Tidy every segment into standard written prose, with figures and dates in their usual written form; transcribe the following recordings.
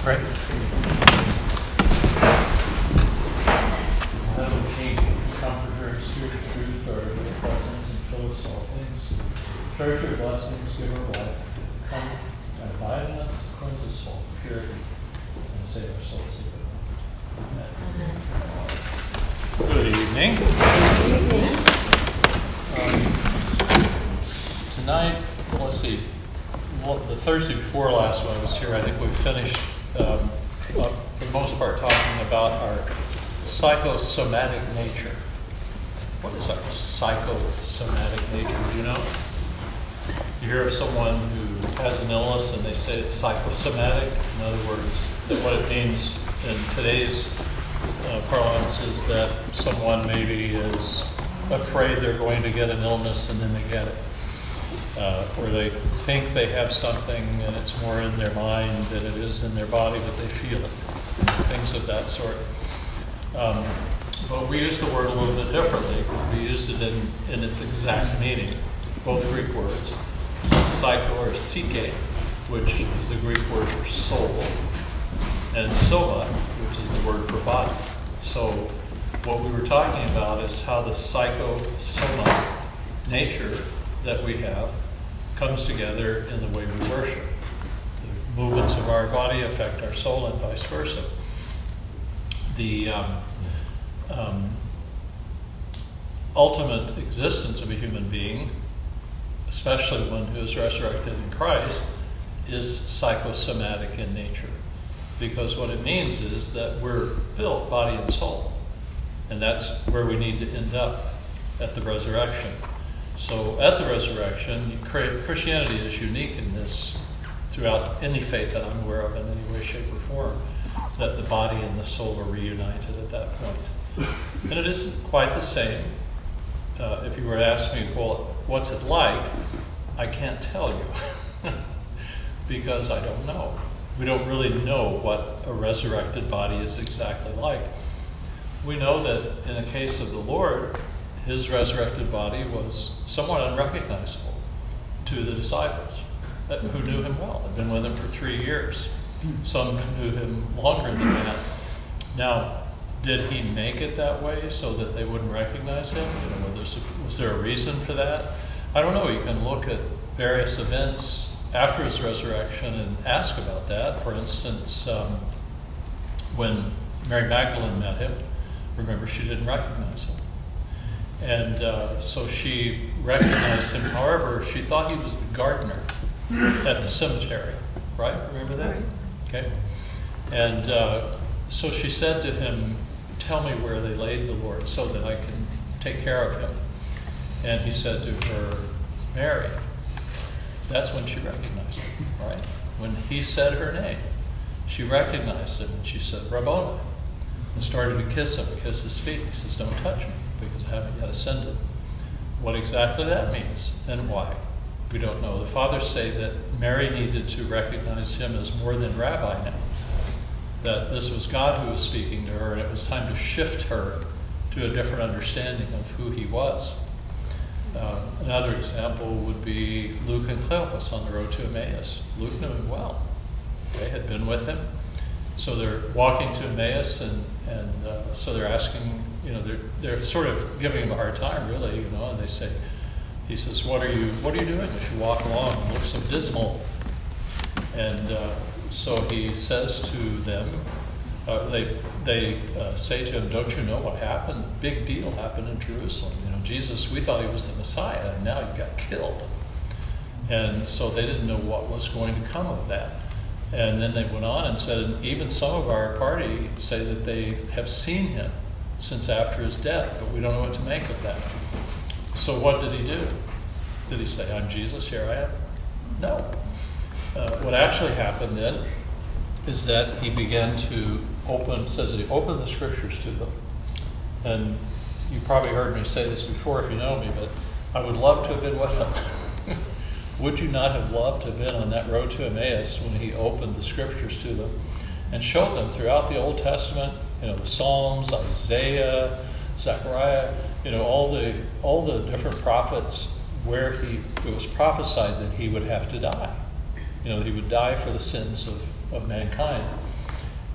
pray. Heavenly King, Comforter, Spirit of Truth, our presence and fill us all things. Church your blessings, give our life. Come and abide in us, cleanse us all, purity, and save our souls. Amen. Good evening. Tonight, let's see. Well, the Thursday before last when I was here, I think we finished, for the most part, talking about our psychosomatic nature. What is our psychosomatic nature? Do you know? You hear of someone who has an illness and they say it's psychosomatic. In other words, that what it means in today's parlance is that someone maybe is afraid they're going to get an illness and then they get it. Or they think they have something and it's more in their mind than it is in their body, but they feel it. Things of that sort. But we use the word a little bit differently. We used it in its exact meaning, both Greek words. Psycho or psyche, which is the Greek word for soul, and soma, which is the word for body. So what we were talking about is how the psychosoma nature that we have comes together in the way we worship. The movements of our body affect our soul and vice versa. The ultimate existence of a human being, especially one who is resurrected in Christ, is psychosomatic in nature. Because what it means is that we're built body and soul. And that's where we need to end up at the resurrection. So at the resurrection, Christianity is unique in this throughout any faith that I'm aware of in any way, shape, or form, that the body and the soul are reunited at that point. And it isn't quite the same. If you were to ask me, well, what's it like? I can't tell you because I don't know. We don't really know what a resurrected body is exactly like. We know that in the case of the Lord, his resurrected body was somewhat unrecognizable to the disciples who knew him well, had been with him for 3 years. Some knew him longer than that. Now, did he make it that way so that they wouldn't recognize him? Was there a reason for that? I don't know. You can look at various events after his resurrection and ask about that. For instance, when Mary Magdalene met him, remember, she didn't recognize him. And so she recognized him. However, she thought he was the gardener at the cemetery, right? Remember that? Right. Okay. And so she said to him, tell me where they laid the Lord so that I can take care of him. And he said to her, Mary. That's when she recognized him, right? When he said her name, she recognized him and she said, Rabboni, and started to kiss him, kiss his feet. He says, don't touch me because I haven't yet ascended. What exactly that means and why, we don't know. The fathers say that Mary needed to recognize him as more than rabbi now, that this was God who was speaking to her and it was time to shift her to a different understanding of who he was. Another example would be Luke and Cleopas on the road to Emmaus. Luke knew him well. They had been with him. So they're walking to Emmaus and so they're asking, they're sort of giving him a hard time, really, and they say, he says, what are you doing as you walk along and look so dismal? And so he says to them, they say to him, don't you know what happened? Big deal happened in Jerusalem. Jesus, we thought he was the Messiah, and now he got killed. And so they didn't know what was going to come of that. And then they went on and said, even some of our party say that they have seen him since after his death, but we don't know what to make of that. So what did he do? Did he say, I'm Jesus, here I am? No. What actually happened then is that he began to says that he opened the scriptures to them. And you probably heard me say this before if you know me, but I would love to have been with them. Would you not have loved to have been on that road to Emmaus when he opened the scriptures to them and showed them throughout the Old Testament, the Psalms, Isaiah, Zechariah, all the different prophets where it was prophesied that he would have to die. He would die for the sins of mankind.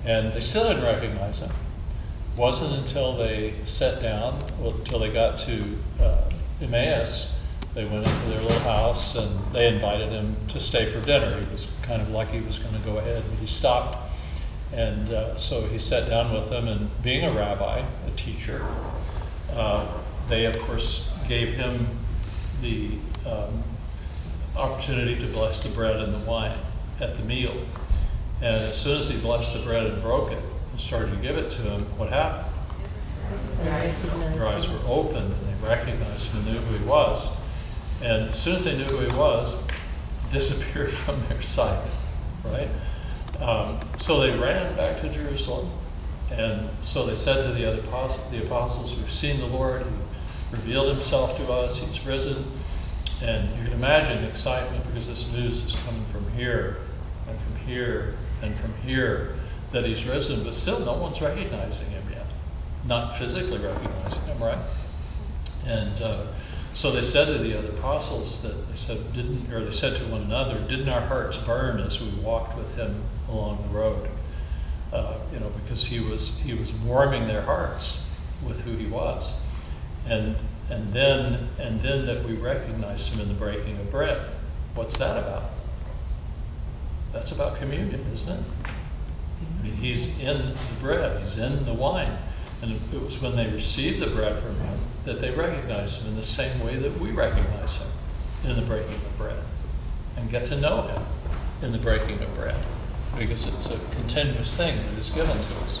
And they still didn't recognize him. Wasn't until they sat down, until they got to Emmaus, they went into their little house and they invited him to stay for dinner. He was kind of like he was going to go ahead, but he stopped. And so he sat down with them, and being a rabbi, a teacher, they of course gave him the opportunity to bless the bread and the wine at the meal. And as soon as he blessed the bread and broke it and started to give it to him, what happened? Their eyes were opened and they recognized him and knew who he was. And as soon as they knew who he was, disappeared from their sight, right? So they ran back to Jerusalem. And so they said to the apostles, we've seen the Lord, he revealed himself to us, he's risen. And you can imagine the excitement, because this news is coming from here and from here and from here, that he's risen, but still no one's recognizing him yet. Not physically recognizing him, right? And so they said to the other apostles that they said to one another, didn't our hearts burn as we walked with him along the road? Because he was warming their hearts with who he was. And then that we recognized him in the breaking of bread. What's that about? That's about communion, isn't it? I mean, he's in the bread, he's in the wine. And it was when they received the bread from him that they recognized him in the same way that we recognize him in the breaking of bread, and get to know him in the breaking of bread, because it's a continuous thing that is given to us.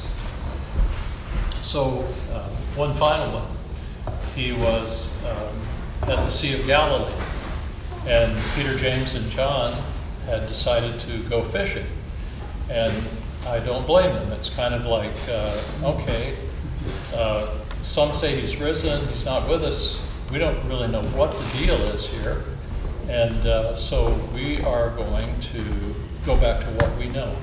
So one final one. He was at the Sea of Galilee, and Peter, James, and John had decided to go fishing. And I don't blame them. It's kind of like, some say he's risen, he's not with us. We don't really know what the deal is here. And so we are going to go back to what we know.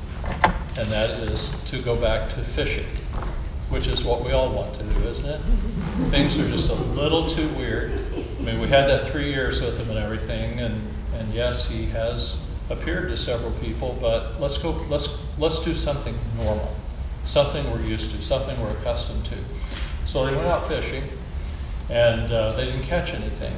And that is to go back to fishing, which is what we all want to do, isn't it? Things are just a little too weird. I mean, we had that 3 years with him and everything, and yes, he has appeared to several people, but let's do something normal, something we're used to, something we're accustomed to. So they went out fishing, and they didn't catch anything.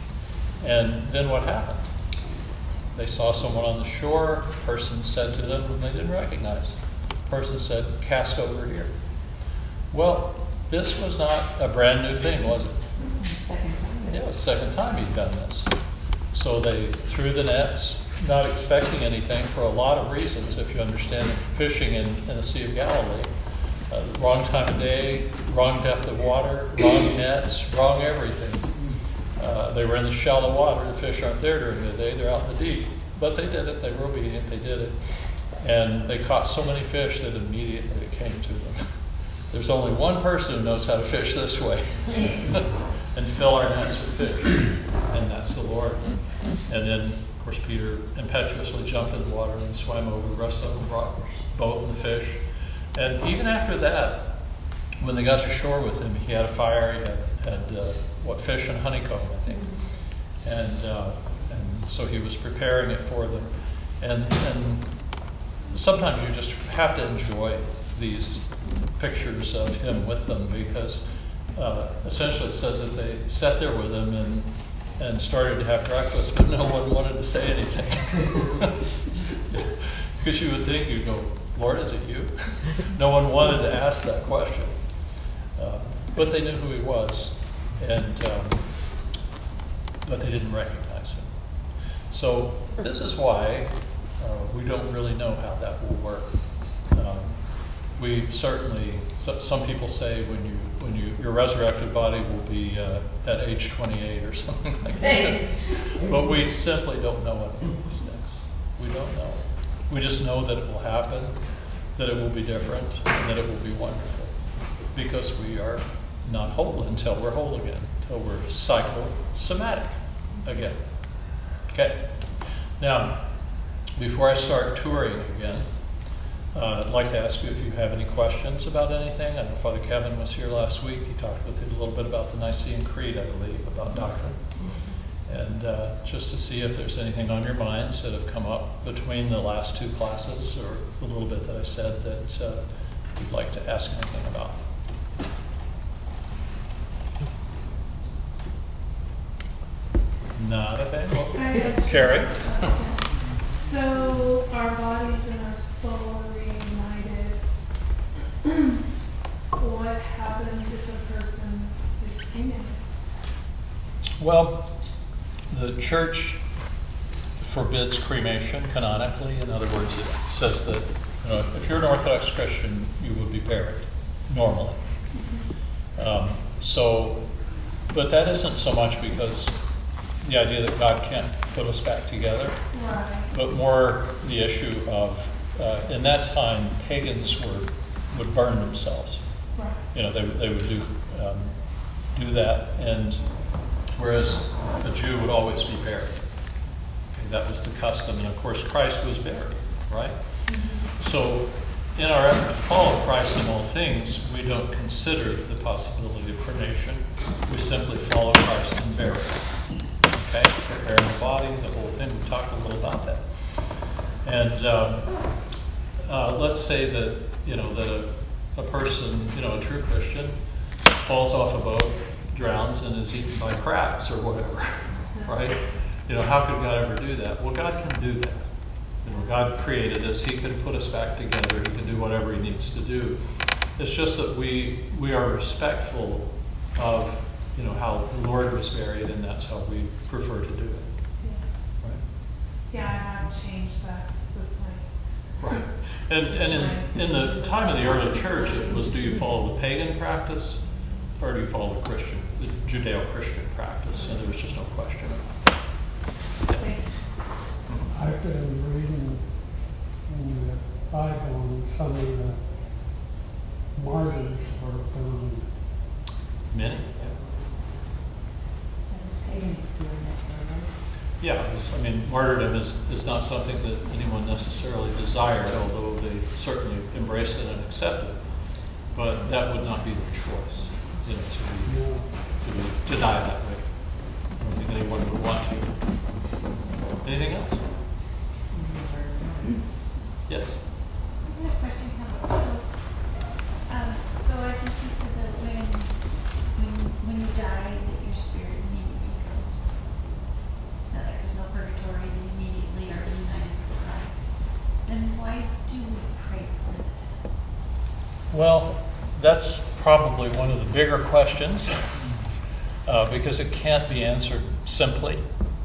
And then what happened? They saw someone on the shore. A person said to them, whom they didn't recognize. The person said, cast over here. Well, this was not a brand new thing, was it? Yeah, it was the second time he'd done this. So they threw the nets, not expecting anything for a lot of reasons, if you understand fishing in the Sea of Galilee. Wrong time of day, wrong depth of water, wrong nets, wrong everything. They were in the shallow water. The fish aren't there during the day, they're out in the deep. But they did it, they were obedient, they did it. And they caught so many fish that immediately it came to them. There's only one person who knows how to fish this way and fill our nets with fish, and that's the Lord. And then, of course, Peter impetuously jumped in the water and swam over. The rest of them brought the boat and the fish. And even after that, when they got to shore with him, he had a fire, he had fish and honeycomb, I think. And so he was preparing it for them. And sometimes you just have to enjoy these pictures of him with them, because essentially it says that they sat there with him and started to have breakfast, but no one wanted to say anything. Because you would think, you'd go, Lord, is it you? No one wanted to ask that question. But they knew who he was, but they didn't recognize him. So this is why we don't really know how that will work. We certainly, some people say your resurrected body will be at age 28 or something like that. But we simply don't know any of these things. We don't know. We just know that it will happen, that it will be different, and that it will be wonderful. Because we are not whole until we're whole again, until we're psychosomatic again. Okay. Now, before I start touring again, I'd like to ask you if you have any questions about anything. I know Father Kevin was here last week. He talked with you a little bit about the Nicene Creed, I believe, about doctrine. And just to see if there's anything on your minds that have come up between the last two classes or a little bit that I said that you'd like to ask anything about. Not a thing. Carrie? So our bodies and our soul are reunited. What happens if a person is cremated? Well, the church forbids cremation canonically. In other words, it says that if you're an Orthodox Christian, you would be buried normally. But that isn't so much because the idea that God can't put us back together, Right. but more the issue of in that time pagans would burn themselves. Right. They would do that, and whereas a Jew would always be buried. Okay, that was the custom, and of course Christ was buried, right? So in our effort to follow Christ in all things, we don't consider the possibility of cremation. We simply follow Christ and bury him. Okay, preparing the body, the whole thing. We talked a little about that. And let's say that that a person, a true Christian, falls off a boat, drowns, and is eaten by crabs or whatever, right? How could God ever do that? Well, God can do that. God created us. He can put us back together. He can do whatever he needs to do. It's just that we are respectful of how the Lord was buried, and that's how we prefer to do it. Yeah. Right? Yeah, I have changed that with my. Right. And in the time of the early church, it was, do you follow the pagan practice or do you follow the Judeo-Christian practice? And there was just no question. I've been reading in the Bible, and some of the martyrs were burned. Many? Yeah, martyrdom is not something that anyone necessarily desired, although they certainly embrace it and accept it. But that would not be their choice, to die that way. I don't think anyone would want to. Anything else? Yes? I have a question. So I think you said that when you die, that your spirit immediately goes. There's no purgatory, you immediately are united with Christ. Then why do we pray for that? Well, that's probably one of the bigger questions because it can't be answered simply.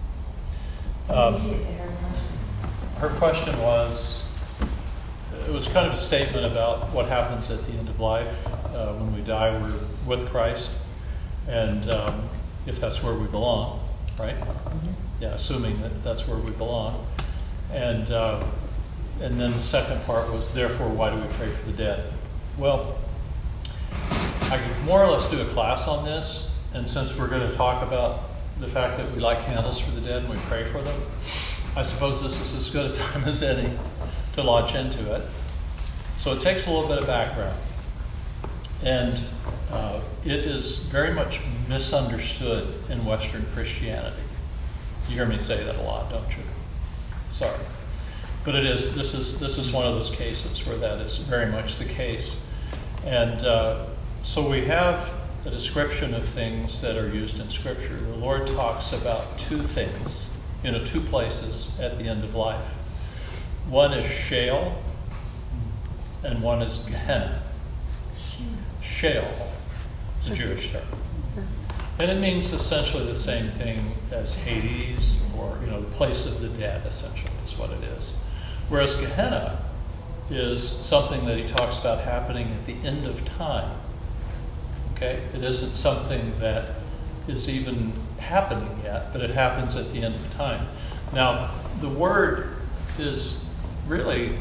Her question was, it was kind of a statement about what happens at the end of life. When we die, we're with Christ, and if that's where we belong, right? Yeah, assuming that that's where we belong. And then the second part was, therefore, why do we pray for the dead? Well, I could more or less do a class on this, and since we're going to talk about the fact that we light candles for the dead and we pray for them, I suppose this is as good a time as any to launch into it. So it takes a little bit of background. And it is very much misunderstood in Western Christianity. You hear me say that a lot, don't you? Sorry. But it is. This is one of those cases where that is very much the case. And so we have a description of things that are used in Scripture. The Lord talks about two things, two places at the end of life. One is Sheol, and one is Gehenna. Sheol. It's a Jewish term. And it means essentially the same thing as Hades, or the place of the dead, essentially, is what it is. Whereas Gehenna is something that he talks about happening at the end of time. Okay? It isn't something that is even happening yet, but it happens at the end of time. Now, the word is really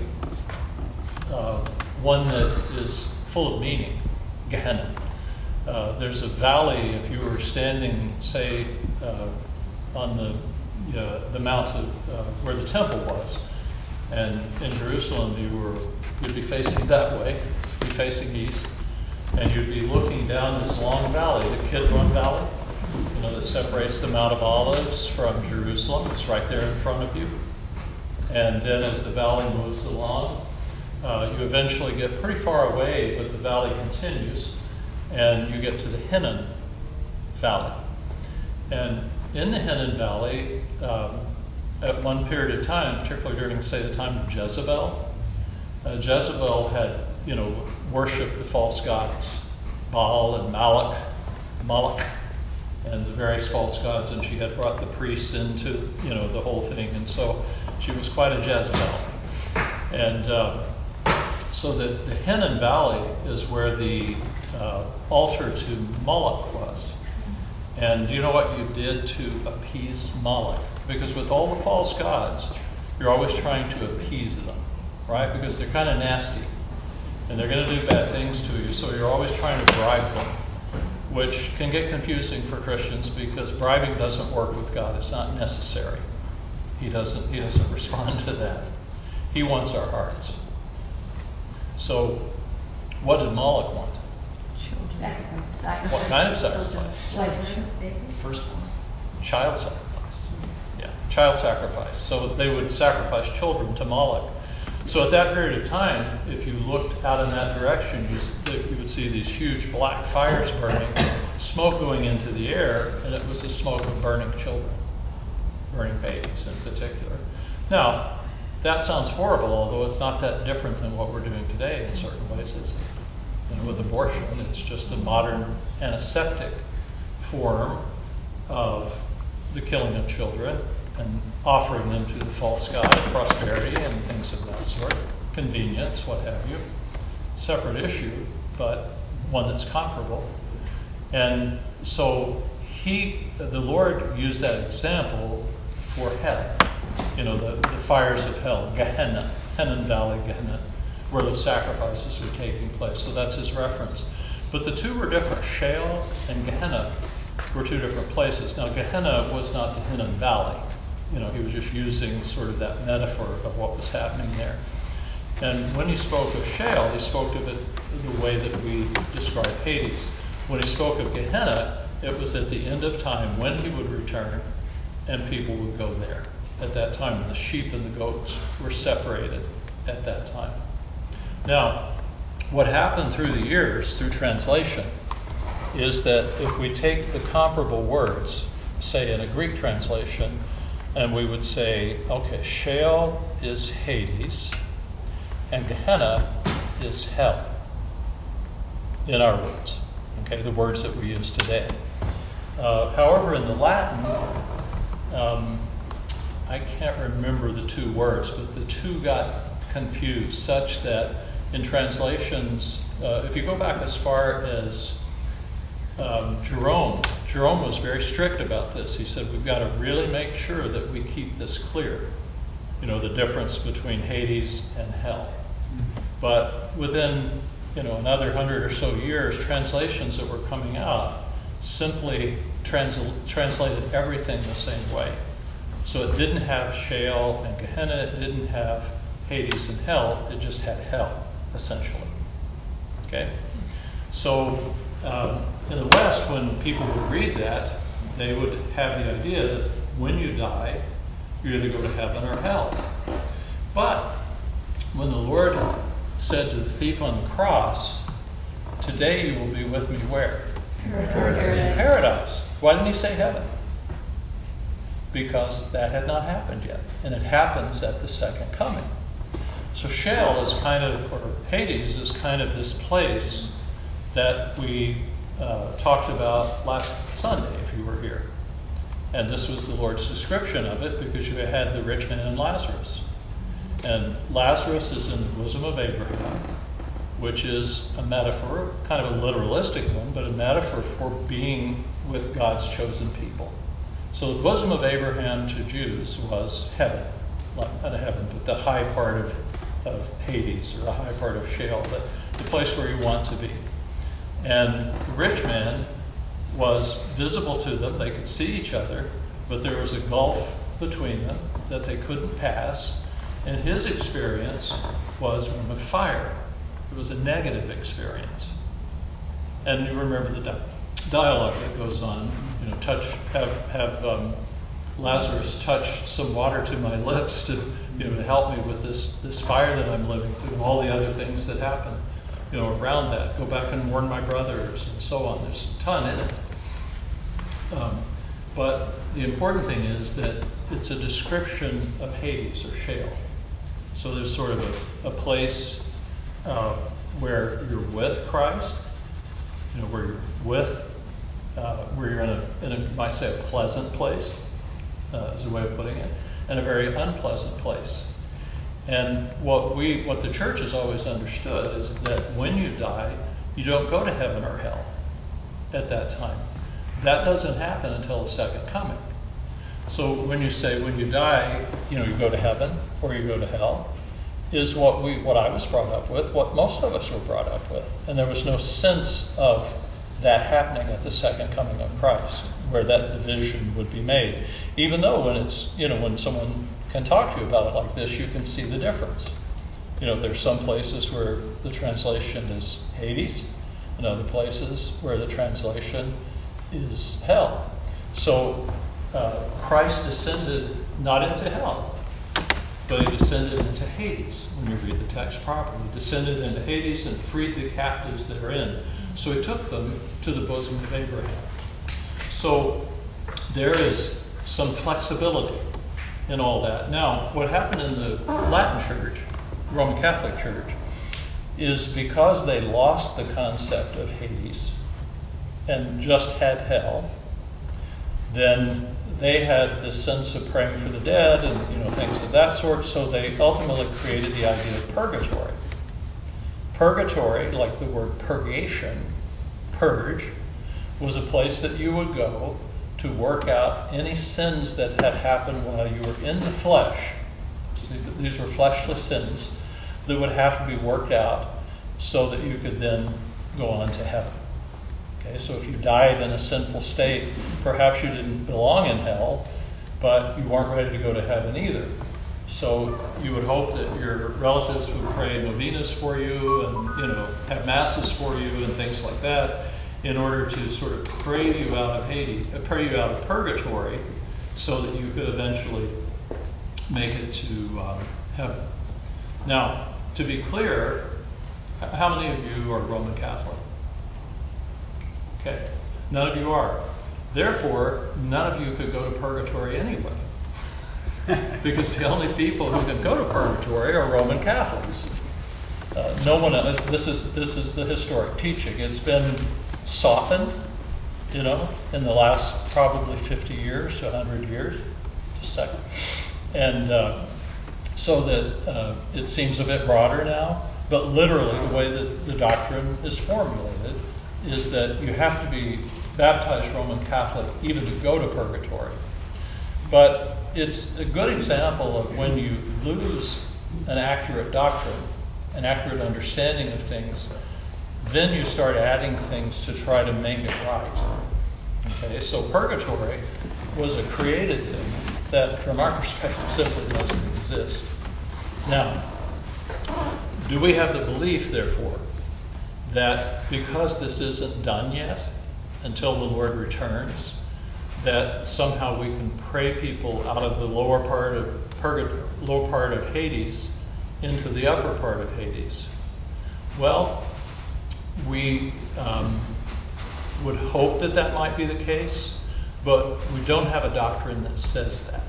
one that is full of meaning, Gehenna. There's a valley, if you were standing, say, on the mountain where the temple was, and in Jerusalem you'd be facing that way, you'd be facing east, and you'd be looking down this long valley, the Kidron Valley, you know, that separates the Mount of Olives from Jerusalem. It's right there in front of you. And then as the valley moves along, you eventually get pretty far away, but the valley continues, and you get to the Hinnom Valley. And in the Hinnom Valley, at one period of time, particularly during, say, the time of Jezebel, Jezebel had, you know, worshipped the false gods, Baal and Moloch, and the various false gods, and she had brought the priests into, you know, the whole thing, and so she was quite a Jezebel. And so the Hinnom Valley is where the altar to Moloch was. And do you know what you did to appease Moloch? Because with all the false gods, you're always trying to appease them, right? Because they're kind of nasty, and they're going to do bad things to you, so you're always trying to bribe them, which can get confusing for Christians because bribing doesn't work with God. It's not necessary. He doesn't respond to that. He wants our hearts. So what did Moloch want? Sacrifice. What kind of sacrifice? Firstborn. Child sacrifice. Yeah, child sacrifice. So they would sacrifice children to Moloch. So at that period of time, if you looked out in that direction, you would see these huge black fires burning, smoke going into the air, and it was the smoke of burning children, burning babies in particular. Now, that sounds horrible, although it's not that different than what we're doing today in certain ways. It's, you know, with abortion, it's just a modern antiseptic form of the killing of children and offering them to the false god of prosperity and things of that sort, convenience, what have you. Separate issue, but one that's comparable. And so the Lord used that example for hell. You know, the fires of hell, Gehenna, Hinnom Valley, Gehenna, where the sacrifices were taking place. So that's his reference. But the two were different. Sheol and Gehenna were two different places. Now, Gehenna was not the Hinnom Valley. You know, he was just using sort of that metaphor of what was happening there. And when he spoke of Sheol, he spoke of it the way that we describe Hades. When he spoke of Gehenna, it was at the end of time when he would return and people would go there. At that time, the sheep and the goats were separated at that time. Now, what happened through the years, through translation, is that if we take the comparable words, say in a Greek translation, and we would say, okay, Sheol is Hades, and Gehenna is hell, in our words, okay, the words that we use today. However, in the Latin, I can't remember the two words, but the two got confused such that in translations, if you go back as far as Jerome was very strict about this. He said, we've got to really make sure that we keep this clear, you know, the difference between Hades and hell. But within, you know, another 100 or so years, translations that were coming out simply translated everything the same way. So it didn't have Sheol and Gehenna, it didn't have Hades and hell, it just had hell, essentially. Okay? So in the West, when people would read that, they would have the idea that when you die, you either go to heaven or hell. But when the Lord said to the thief on the cross, today you will be with me where? Paradise. Why didn't he say heaven? Because that had not happened yet. And it happens at the second coming. So Sheol is kind of, or Hades is kind of this place that we talked about last Sunday, if you were here. And this was the Lord's description of it because you had the rich man and Lazarus. And Lazarus is in the bosom of Abraham, which is a metaphor, kind of a literalistic one, but a metaphor for being with God's chosen people. So the bosom of Abraham to Jews was heaven, not heaven, but the high part of Hades, or the high part of Sheol, the place where you want to be. And the rich man was visible to them. They could see each other, but there was a gulf between them that they couldn't pass. And his experience was one of fire. It was a negative experience. And you remember the dialogue that goes on. have Lazarus touch some water to my lips to to help me with this fire that I'm living through, and all the other things that happen around that. Go back and warn my brothers and so on. There's a ton in it. But the important thing is that it's a description of Hades or Sheol. So there's sort of a place where you're with Christ, where you're where you're in a might say a pleasant place, is a way of putting it, and a very unpleasant place. And what the church has always understood is that when you die, you don't go to heaven or hell at that time. That doesn't happen until the second coming. So when you say when you die, you go to heaven or you go to hell, is what I was brought up with, what most of us were brought up with. And there was no sense of that happening at the second coming of Christ, where that division would be made. Even though when it's, when someone can talk to you about it like this, you can see the difference. There's some places where the translation is Hades, and other places where the translation is hell. So Christ descended not into hell, but he descended into Hades. When you read the text properly, he descended into Hades and freed the captives therein. So he took them to the bosom of Abraham. So there is some flexibility in all that. Now, what happened in the Latin Church, Roman Catholic Church, is because they lost the concept of Hades and just had hell, then they had this sense of praying for the dead and things of that sort, so they ultimately created the idea of purgatory. Purgatory, like the word purgation, purge, was a place that you would go to work out any sins that had happened while you were in the flesh. So these were fleshly sins that would have to be worked out so that you could then go on to heaven. Okay, so if you died in a sinful state, perhaps you didn't belong in hell, but you weren't ready to go to heaven either. So you would hope that your relatives would pray novenas for you and have masses for you and things like that, in order to sort of pray you out of Hades, pray you out of purgatory, so that you could eventually make it to heaven. Now, to be clear, how many of you are Roman Catholic? Okay, none of you are. Therefore, none of you could go to purgatory anyway. Because the only people who can go to purgatory are Roman Catholics. No one else. This is the historic teaching. It's been softened, in the last probably 50 years to 100 years. Just a second. And so that it seems a bit broader now. But literally, the way that the doctrine is formulated is that you have to be baptized Roman Catholic even to go to purgatory. But it's a good example of when you lose an accurate doctrine, an accurate understanding of things, then you start adding things to try to make it right. Okay, so purgatory was a created thing that, from our perspective, simply doesn't exist. Now, do we have the belief, therefore, that because this isn't done yet, until the Lord returns, that somehow we can pray people out of the lower part of Hades into the upper part of Hades? Well, we would hope that that might be the case, but we don't have a doctrine that says that.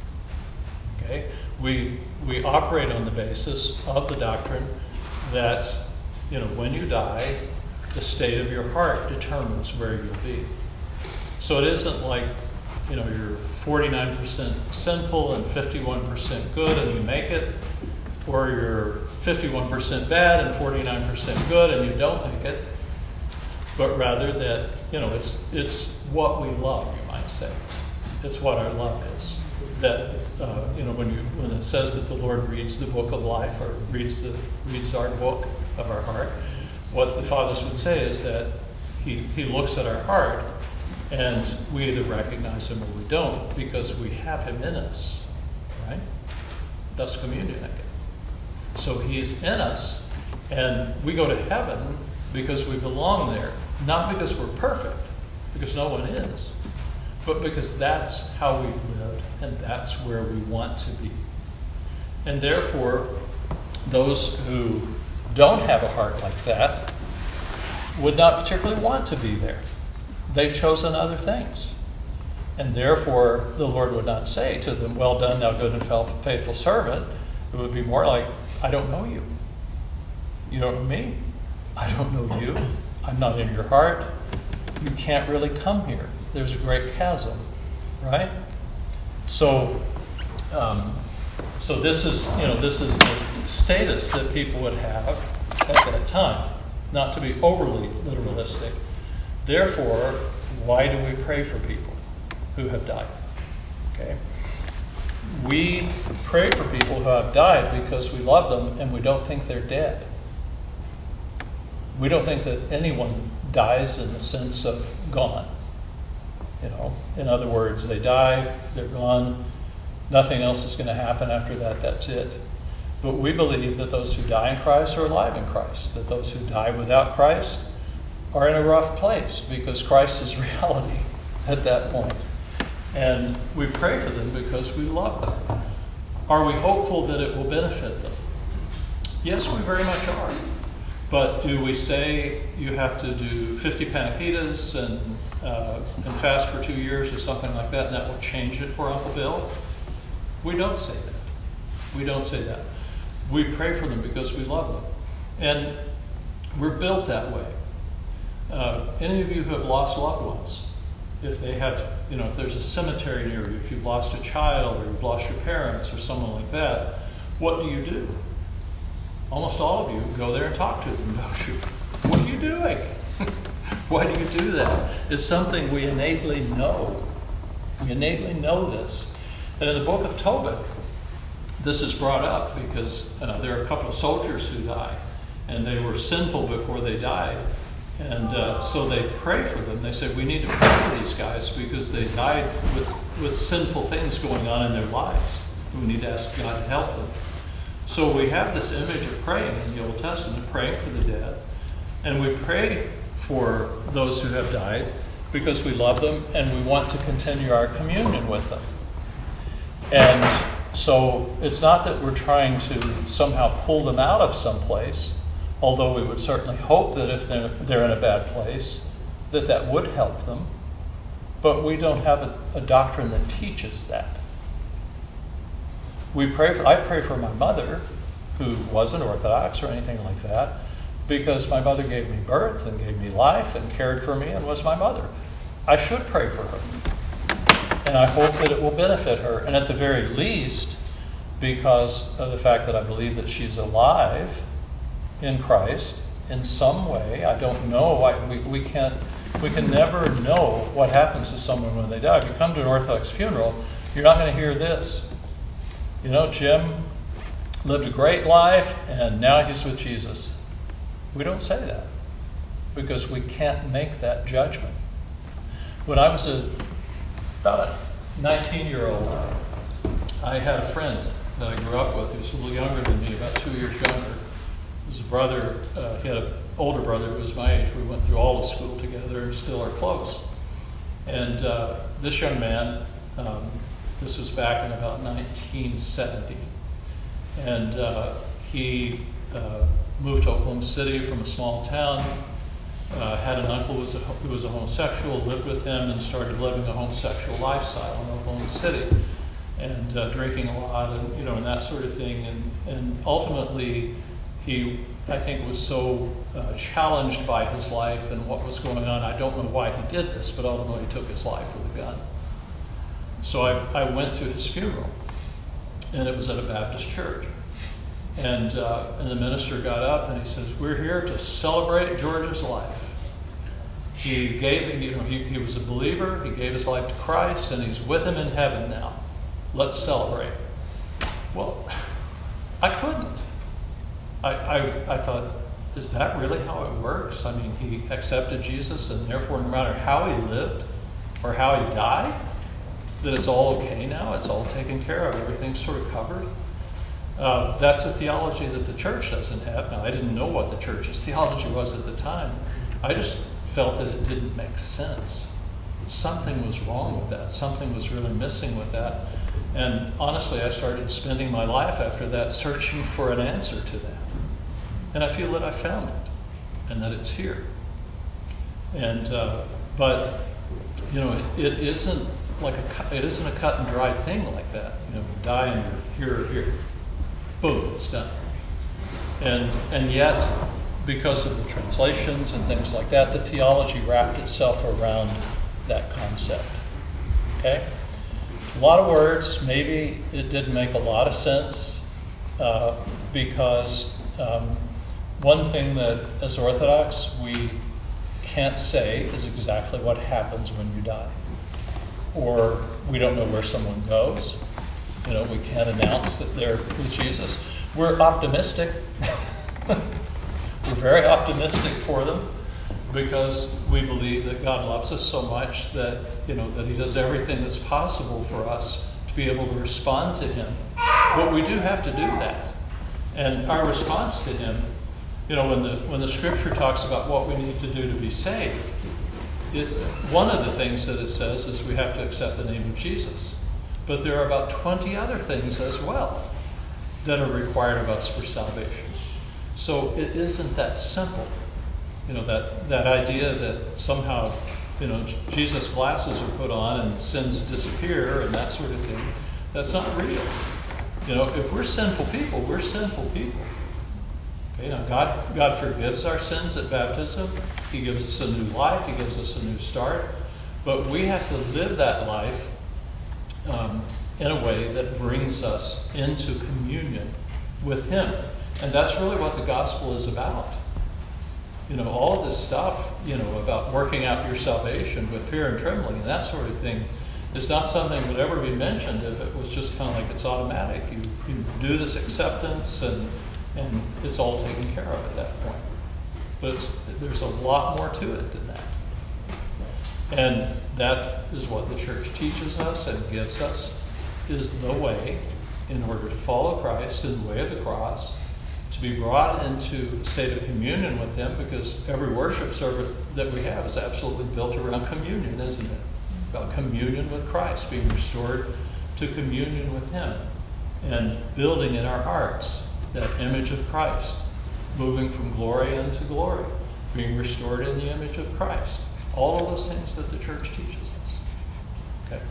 Okay? We operate on the basis of the doctrine that, when you die, the state of your heart determines where you'll be. So it isn't like, you're 49% sinful and 51% good and you make it, or you're 51% bad and 49% good and you don't make it, but rather that, it's what we love, you might say. It's what our love is. That, when it says that the Lord reads the book of life, or reads our book of our heart, what the fathers would say is that he looks at our heart, and we either recognize him or we don't, because we have him in us, right? That's communion again. So he's in us, and we go to heaven because we belong there, not because we're perfect, because no one is, but because that's how we live and that's where we want to be. And therefore, those who don't have a heart like that would not particularly want to be there. They've chosen other things. And therefore, the Lord would not say to them, well done, thou good and faithful servant. It would be more like, I don't know you. You don't know me. I don't know you. I'm not in your heart. You can't really come here. There's a great chasm, right? So this is the status that people would have at that time, not to be overly literalistic. Therefore, why do we pray for people who have died? Okay? We pray for people who have died because we love them and we don't think they're dead. We don't think that anyone dies in the sense of gone. In other words, they die, they're gone, nothing else is going to happen after that, that's it. But we believe that those who die in Christ are alive in Christ, that those who die without Christ are in a rough place because Christ is reality at that point. And we pray for them because we love them. Are we hopeful that it will benefit them? Yes, we very much are. But do we say you have to do 50 panachidas and fast for 2 years or something like that, and that will change it for Uncle Bill? We don't say that. We don't say that. We pray for them because we love them. And we're built that way. Any of you who have lost loved ones, if they have, if there's a cemetery near you, if you've lost a child or you've lost your parents or someone like that, what do? Almost all of you go there and talk to them, don't you? What are you doing? Why do you do that? It's something we innately know. We innately know this. And in the book of Tobit, this is brought up because there are a couple of soldiers who die, and they were sinful before they died. And so they pray for them. They say, we need to pray for these guys because they died with sinful things going on in their lives. We need to ask God to help them. So we have this image of praying in the Old Testament, praying for the dead. And we pray for those who have died because we love them and we want to continue our communion with them. And so it's not that we're trying to somehow pull them out of some place, although we would certainly hope that if they're in a bad place, that would help them. But we don't have a doctrine that teaches that. I pray for my mother, who wasn't Orthodox or anything like that, because my mother gave me birth and gave me life and cared for me and was my mother. I should pray for her. And I hope that it will benefit her. And at the very least, because of the fact that I believe that she's alive in Christ in some way, I don't know. We can never know what happens to someone when they die. If you come to an Orthodox funeral, you're not going to hear this. Jim lived a great life and now he's with Jesus. We don't say that because we can't make that judgment. When I was about a 19-year-old, I had a friend that I grew up with who was a little younger than me, about 2 years younger. He was a brother, he had an older brother who was my age. We went through all the school together and still are close. And this young man, this was back in about 1970. And he moved to Oklahoma City from a small town, had an uncle who was a homosexual, lived with him and started living a homosexual lifestyle in Oklahoma City and drinking a lot and that sort of thing. And ultimately, he, I think, was so challenged by his life and what was going on. I don't know why he did this, but ultimately he took his life with a gun. So I went to his funeral, and it was at a Baptist church. And the minister got up and he says, we're here to celebrate George's life. He was a believer, he gave his life to Christ, and he's with him in heaven now. Let's celebrate. Well, I couldn't. I thought, is that really how it works? I mean, he accepted Jesus, and therefore, no matter how he lived or how he died, that it's all okay now, it's all taken care of, everything's sort of covered. That's a theology that the church doesn't have. Now, I didn't know what the church's theology was at the time. I just felt that it didn't make sense. something was wrong with that. Something was really missing with that. And honestly, I started spending my life after that searching for an answer to that. And I feel that I found it, and that it's here. And but you know, it isn't like it isn't a cut and dry thing like that. You know, die and you're here, boom, it's done. And yet, because of the translations and things like that, the theology wrapped itself around that concept. Okay? A lot of words, maybe it didn't make a lot of sense, because one thing that as Orthodox we can't say is exactly what happens when you die. Or we don't know where someone goes. You know, we can't announce that they're with Jesus. We're optimistic. We're very optimistic for them because we believe that God loves us so much that, you know, that He does everything that's possible for us to be able to respond to Him. But we do have to do that. And our response to Him, you know, when the Scripture talks about what we need to do to be saved, one of the things that it says is we have to accept the name of Jesus. But there are about 20 other things as well that are required of us for salvation. So it isn't that simple. You know, that idea that somehow, you know, Jesus' glasses are put on and sins disappear and that sort of thing, that's not real. You know, if we're sinful people, we're sinful people. Okay, now God forgives our sins at baptism. He gives us a new life. He gives us a new start. But we have to live that life in a way that brings us into communion with Him. And that's really what the gospel is about. You know, all of this stuff, you know, about working out your salvation with fear and trembling and that sort of thing is not something that would ever be mentioned if it was just kind of like it's automatic. You do this acceptance and it's all taken care of at that point. But there's a lot more to it than that. And that is what the church teaches us and gives us, is the way in order to follow Christ in the way of the cross, to be brought into a state of communion with Him, because every worship service that we have is absolutely built around communion, isn't it? About communion with Christ, being restored to communion with Him, and building in our hearts that image of Christ, moving from glory unto glory, being restored in the image of Christ. All of those things that the church teaches us. Okay.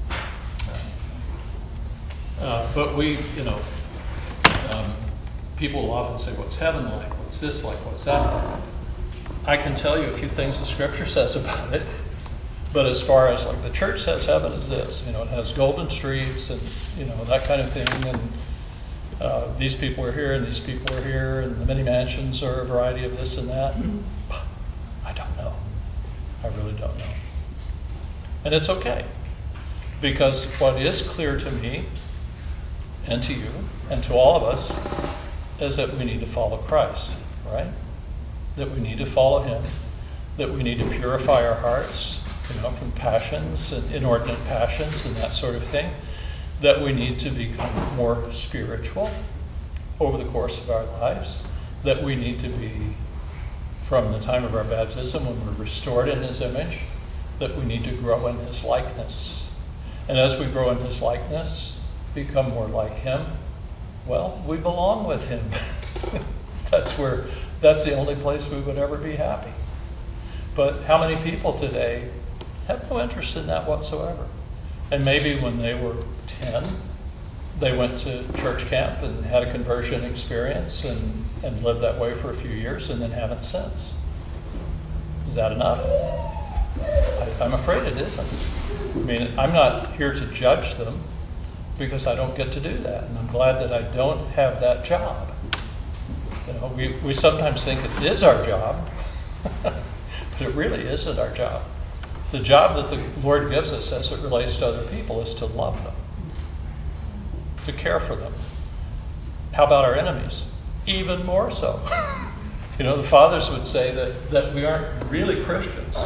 But we, you know, people will often say, what's heaven like? What's this like? What's that like? I can tell you a few things the Scripture says about it. But as far as like the church says heaven is this, you know, it has golden streets and, you know, that kind of thing. And these people are here and these people are here and the many mansions are a variety of this and that. I don't know. I really don't know. And it's okay. Because what is clear to me and to you and to all of us is that we need to follow Christ, right? That we need to follow Him, that we need to purify our hearts, you know, from passions and inordinate passions and that sort of thing, that we need to become more spiritual over the course of our lives, that we need to be, from the time of our baptism when we're restored in His image, that we need to grow in His likeness. And as we grow in His likeness, become more like Him, well, we belong with Him. That's the only place we would ever be happy. But how many people today have no interest in that whatsoever? And maybe when they were 10, they went to church camp and had a conversion experience and lived that way for a few years and then haven't since. Is that enough? I'm afraid it isn't. I mean, I'm not here to judge them because I don't get to do that. And I'm glad that I don't have that job. You know, we sometimes think it is our job, but it really isn't our job. The job that the Lord gives us as it relates to other people is to love them, to care for them. How about our enemies? Even more so. You know, the fathers would say that we aren't really Christians,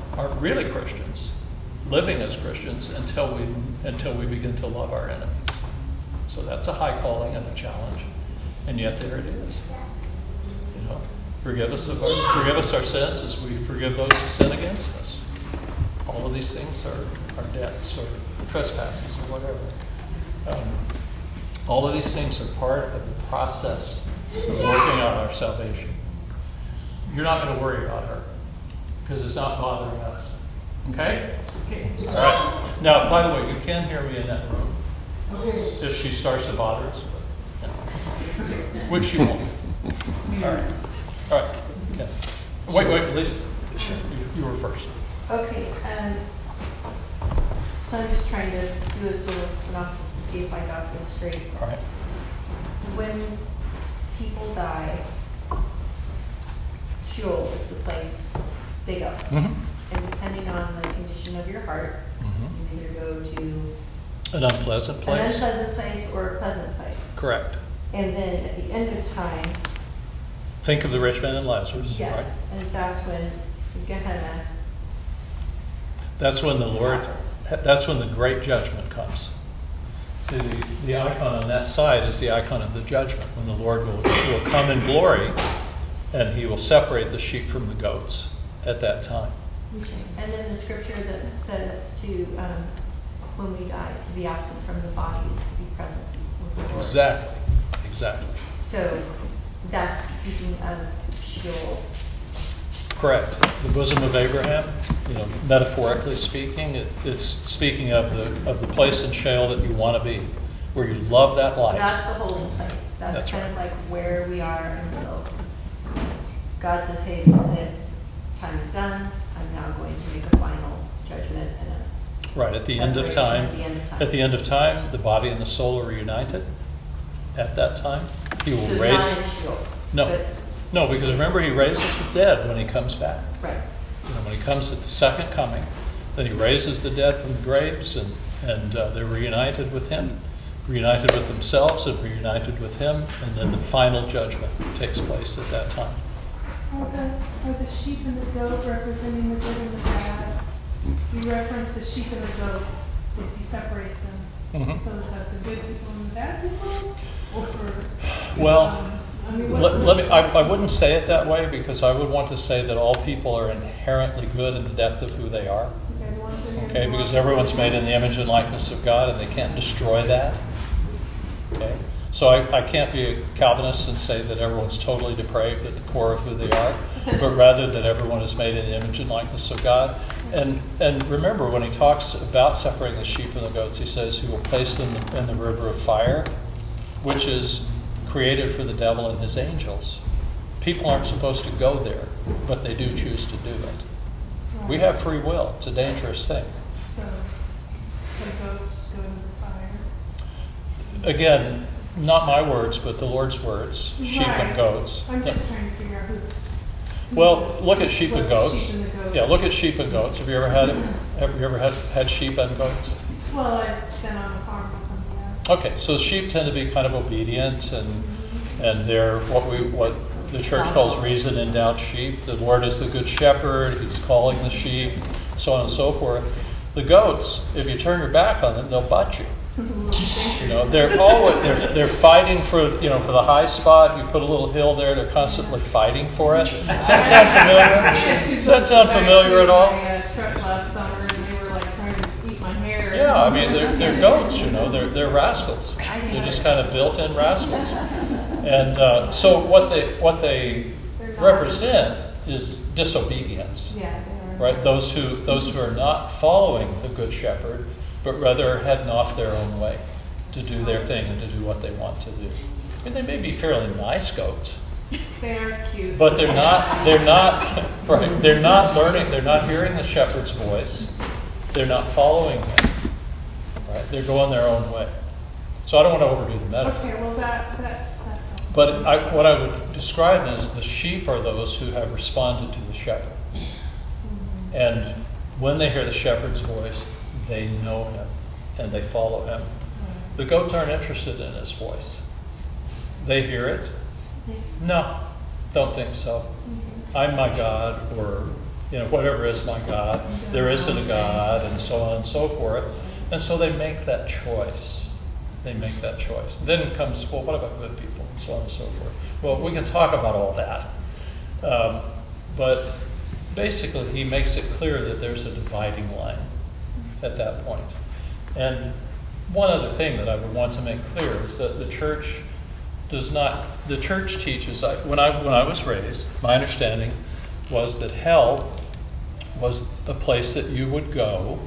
living as Christians until we begin to love our enemies. So that's a high calling and a challenge. And yet there it is. You know, forgive us our sins as we forgive those who sin against us. All of these things are debts or trespasses or whatever. All of these things are part of the process of working out our salvation. You're not going to worry about her because it's not bothering us. Okay? Okay. All right. Now, by the way, you can hear me in that room Okay. if she starts to bother us, but, yeah. Which she won't. All right. All right. Yeah. Wait, Lisa. You were first. Okay, so I'm just trying to do a little synopsis to see if I got this straight. All right. When people die, Sheol is the place they go. Mm-hmm. And depending on the condition of your heart, Mm-hmm. you either go to An unpleasant place. an unpleasant place or a pleasant place. Correct. And then at the end of time, Think of the rich man and Lazarus. yes, Right? and that's when Gehenna That's when the Lord. happens. That's when the great judgment comes. See, the icon on that side is the icon of the judgment, when the Lord will come in glory, and he will separate the sheep from the goats at that time. And then the scripture that says to, when we die, to be absent from the body is to be present with the Lord. Exactly. So that's speaking of Sheol. Correct. The bosom of Abraham, metaphorically speaking, it's speaking of the place in Sheol that you want to be, where you love that So life. that's the holding place. That's That's kind right. of like where we are until God says, hey, this is it. Time is done. I'm now going to make a final judgment and a Right, at the end of separation time. at the end of time. At the end of time, the body and the soul are reunited. At that time, he will So it's raise. not in Sheol, No, but- no, because remember, he raises the dead when he comes back. Right. When he comes at the second coming, then he raises the dead from the graves, and they're reunited with him, reunited with themselves, and reunited with him, and then the final judgment takes place at that time. Are the sheep and the goat representing the good and the bad? You reference the sheep and the goat, if he separates them. Mhm. So is that the good people and the bad people? Or, Well, I mean, let me. I wouldn't say it that way, because I would want to say that all people are inherently good in the depth of who they are. Okay, the ones that are Okay, because everyone's made in the image and likeness of God, and they can't destroy that. Okay, so I can't be a Calvinist and say that everyone's totally depraved at the core of who they are, but rather that everyone is made in the image and likeness of God. And remember, when he talks about separating the sheep and the goats, he says he will place them in the river of fire, which is created for the devil and his angels. People aren't supposed to go there, but they do choose to do it. We have free will. It's a dangerous thing. So goats go into the fire. Again, not my words, but the Lord's words, sheep and Right. goats. I'm Yeah. just trying to figure out who. Well, look at sheep and Look at goats. sheep and the goats. Yeah, look at sheep and goats. Have you ever had sheep and goats? Well, I've been on a farm with them, yes. Okay, so sheep tend to be kind of obedient, and they're what the church calls reason-endowed sheep. The Lord is the good shepherd. He's calling the sheep, so on and so forth. The goats, if you turn your back on them, they'll butt you. They're fighting for the high spot. You put a little hill there, they're constantly fighting for it. Does that sound familiar? Does that sound familiar at all? I truck last summer and they were like trying to eat my hair. Yeah, I mean they're goats, they're rascals. They're just kind of built-in rascals. And so what they represent is disobedience, Yeah, they are. right? Those who are not following the good shepherd, but rather heading off their own way to do their thing and to do what they want to do. I mean, they may be fairly nice goats, They are cute. but they're not right. They're not learning. They're not hearing the shepherd's voice. They're not following him. Right? They're going their own way. So I don't want to overdo the metaphor. Okay, well that helps. But what I would describe as the sheep are those who have responded to the shepherd. And when they hear the shepherd's voice, they know him and they follow him. The goats aren't interested in his voice. They hear it. No, don't think so. I'm my God, or whatever is my God. There isn't a God, and so on and so forth. And so they make that choice. They make that choice. Then it comes, well, what about good people, and so on and so forth. Well, we can talk about all that. But basically he makes it clear that there's a dividing line at that point. And one other thing that I would want to make clear is that the church teaches, when I was raised, my understanding was that hell was the place that you would go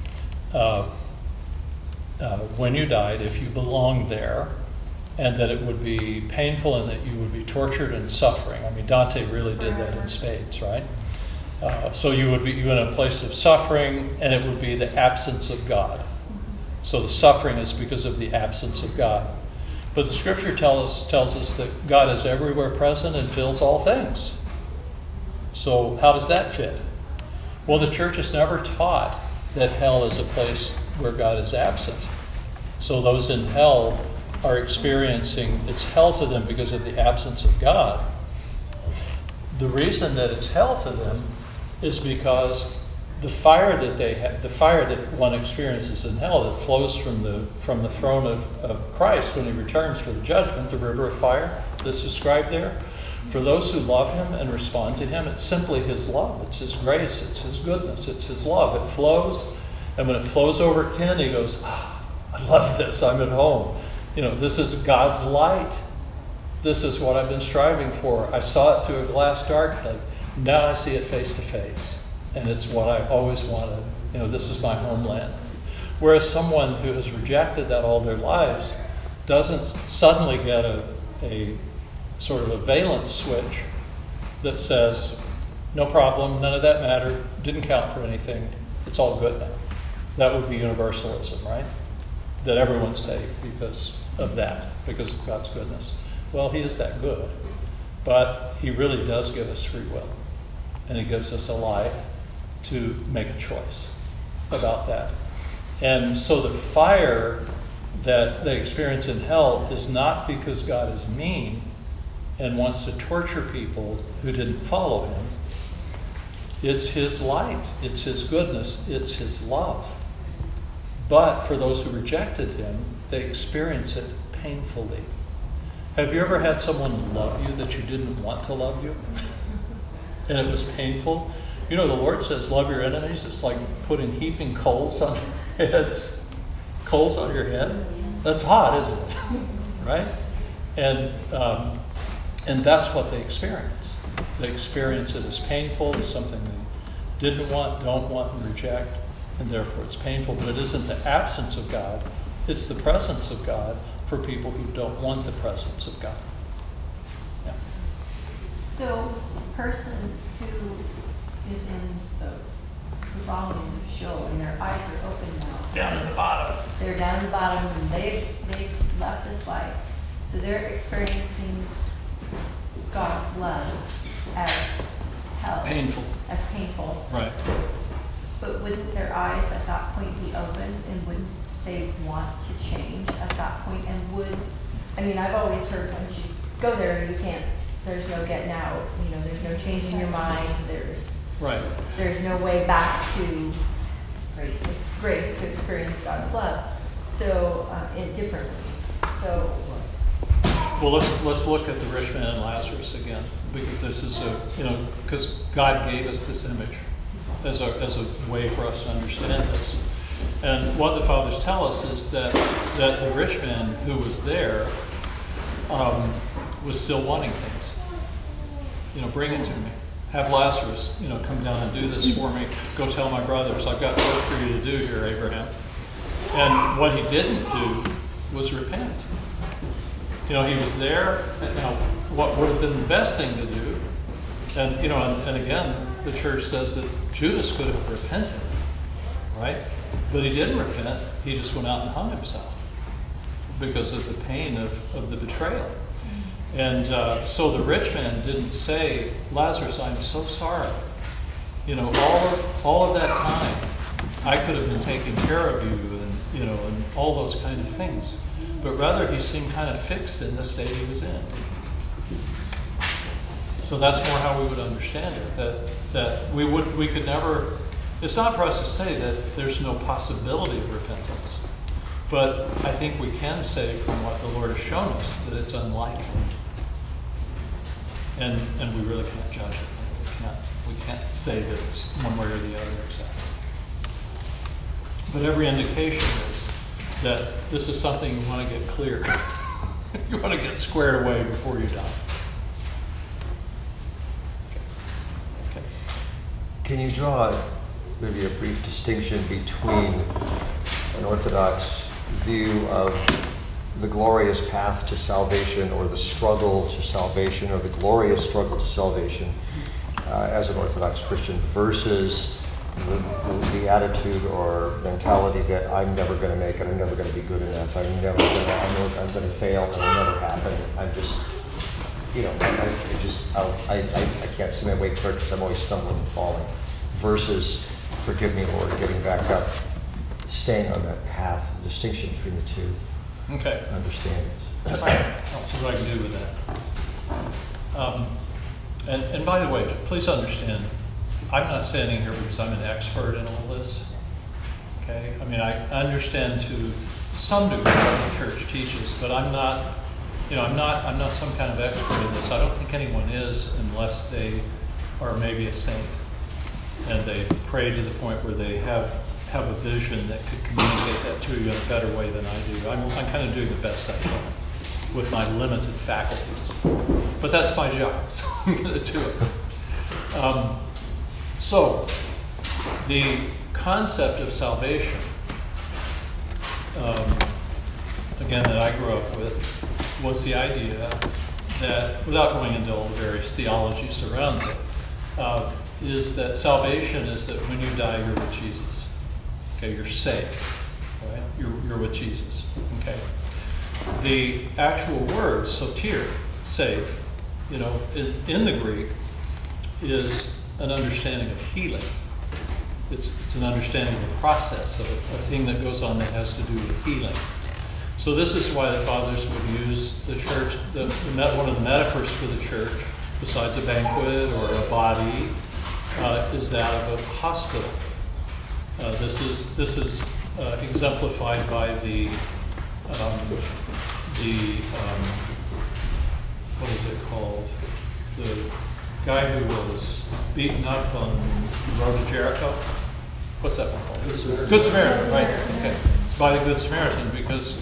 when you died if you belonged there, and that it would be painful and that you would be tortured and suffering. I mean, Dante really did that in spades, right? So you would be in a place of suffering, and it would be the absence of God. So the suffering is because of the absence of God. But the scripture tells us that God is everywhere present and fills all things. So how does that fit? Well, the church has never taught that hell is a place where God is absent. So those in hell are experiencing, it's hell to them because of the absence of God. The reason that it's hell to them is because the fire that they have, the fire that one experiences in hell that flows from the throne of Christ when he returns for the judgment, the river of fire that's described there, for those who love him and respond to him, it's simply his love. It's his grace. It's his goodness. It's his love. It flows. And when it flows over Ken, he goes, I love this. I'm at home. This is God's light. This is what I've been striving for. I saw it through a glass darkly. Now I see it face to face. And it's what I always wanted. This is my homeland. Whereas someone who has rejected that all their lives doesn't suddenly get a sort of a valence switch that says, no problem, none of that mattered, didn't count for anything, it's all good now. That would be universalism, right? That everyone's saved because of that, because of God's goodness. Well, he is that good, but he really does give us free will. And he gives us a life to make a choice about that. And so the fire that they experience in hell is not because God is mean and wants to torture people who didn't follow him. It's his light, it's his goodness, it's his love. But for those who rejected him, they experience it painfully. Have you ever had someone love you that you didn't want to love you? And it was painful? The Lord says, love your enemies. It's like putting heaping coals on your heads. Coals on your head? That's hot, isn't it? Right? And that's what they experience. They experience it as painful, as something they didn't want, don't want, and reject, and therefore it's painful. But it isn't the absence of God, it's the presence of God for people who don't want the presence of God. Yeah. So, a person who is in the volume show and their eyes are open now. Down at the bottom. They're down at the bottom and they've left this life. So they're experiencing God's love as hell. Painful. As painful. Right. But wouldn't their eyes at that point be open, and wouldn't they want to change at that point? And I've always heard once you go there, you can't, there's no getting out, there's no changing your mind, there's no way back to grace to experience God's love. So, differently. So, well, let's look at the rich man and Lazarus again, because this is because God gave us this image as a way for us to understand this. And what the fathers tell us is that the rich man who was there was still wanting things. Bring it to me. Have Lazarus, come down and do this for me. Go tell my brothers, I've got work for you to do here, Abraham. And what he didn't do was repent. He was there. Now, what would have been the best thing to do? And and again, the church says that Judas could have repented, right? But he didn't repent. He just went out and hung himself because of the pain of the betrayal. And so the rich man didn't say, Lazarus, I'm so sorry. All of that time, I could have been taking care of you, and all those kind of things. But rather, he seemed kind of fixed in the state he was in. So that's more how we would understand it. That we could never. It's not for us to say that there's no possibility of repentance, but I think we can say from what the Lord has shown us that it's unlikely, and we really can't judge it. We can't say that it's one way or the other exactly. But every indication is that this is something you want to get clear. You want to get squared away before you die. Okay. Can you draw maybe a brief distinction between an Orthodox view of the glorious path to salvation, or the struggle to salvation, or the glorious struggle to salvation as an Orthodox Christian, versus the attitude or mentality that I'm never going to make it, I'm never going to be good enough, I'm going to fail, and it'll never happen. I'm just, I can't see my way clear because I'm always stumbling and falling. Versus, forgive me, Lord, getting back up, staying on that path, the distinction between the two understandings. I'll see what I can do with that. And by the way, please understand, I'm not standing here because I'm an expert in all this. Okay? I mean, I understand to some degree what the church teaches, but I'm not some kind of expert in this. I don't think anyone is, unless they are maybe a saint and they pray to the point where they have a vision that could communicate that to you in a better way than I do. I'm kind of doing the best I can with my limited faculties. But that's my job, so I'm going to do it. So, the concept of salvation, again, that I grew up with, was the idea that, without going into all the various theologies around it, is that salvation is that when you die, you're with Jesus. Okay, you're saved. Right? You're with Jesus. Okay. The actual word soter, saved, in the Greek, is an understanding of healing. It's an understanding of the process of a thing that goes on that has to do with healing. So this is why the fathers would use the church, one of the metaphors for the church, besides a banquet or a body, is that of a hospital. This is exemplified by the what is it called? The guy who was beaten up on the road to Jericho. What's that one called? Good Samaritan, right? Okay, it's by the Good Samaritan because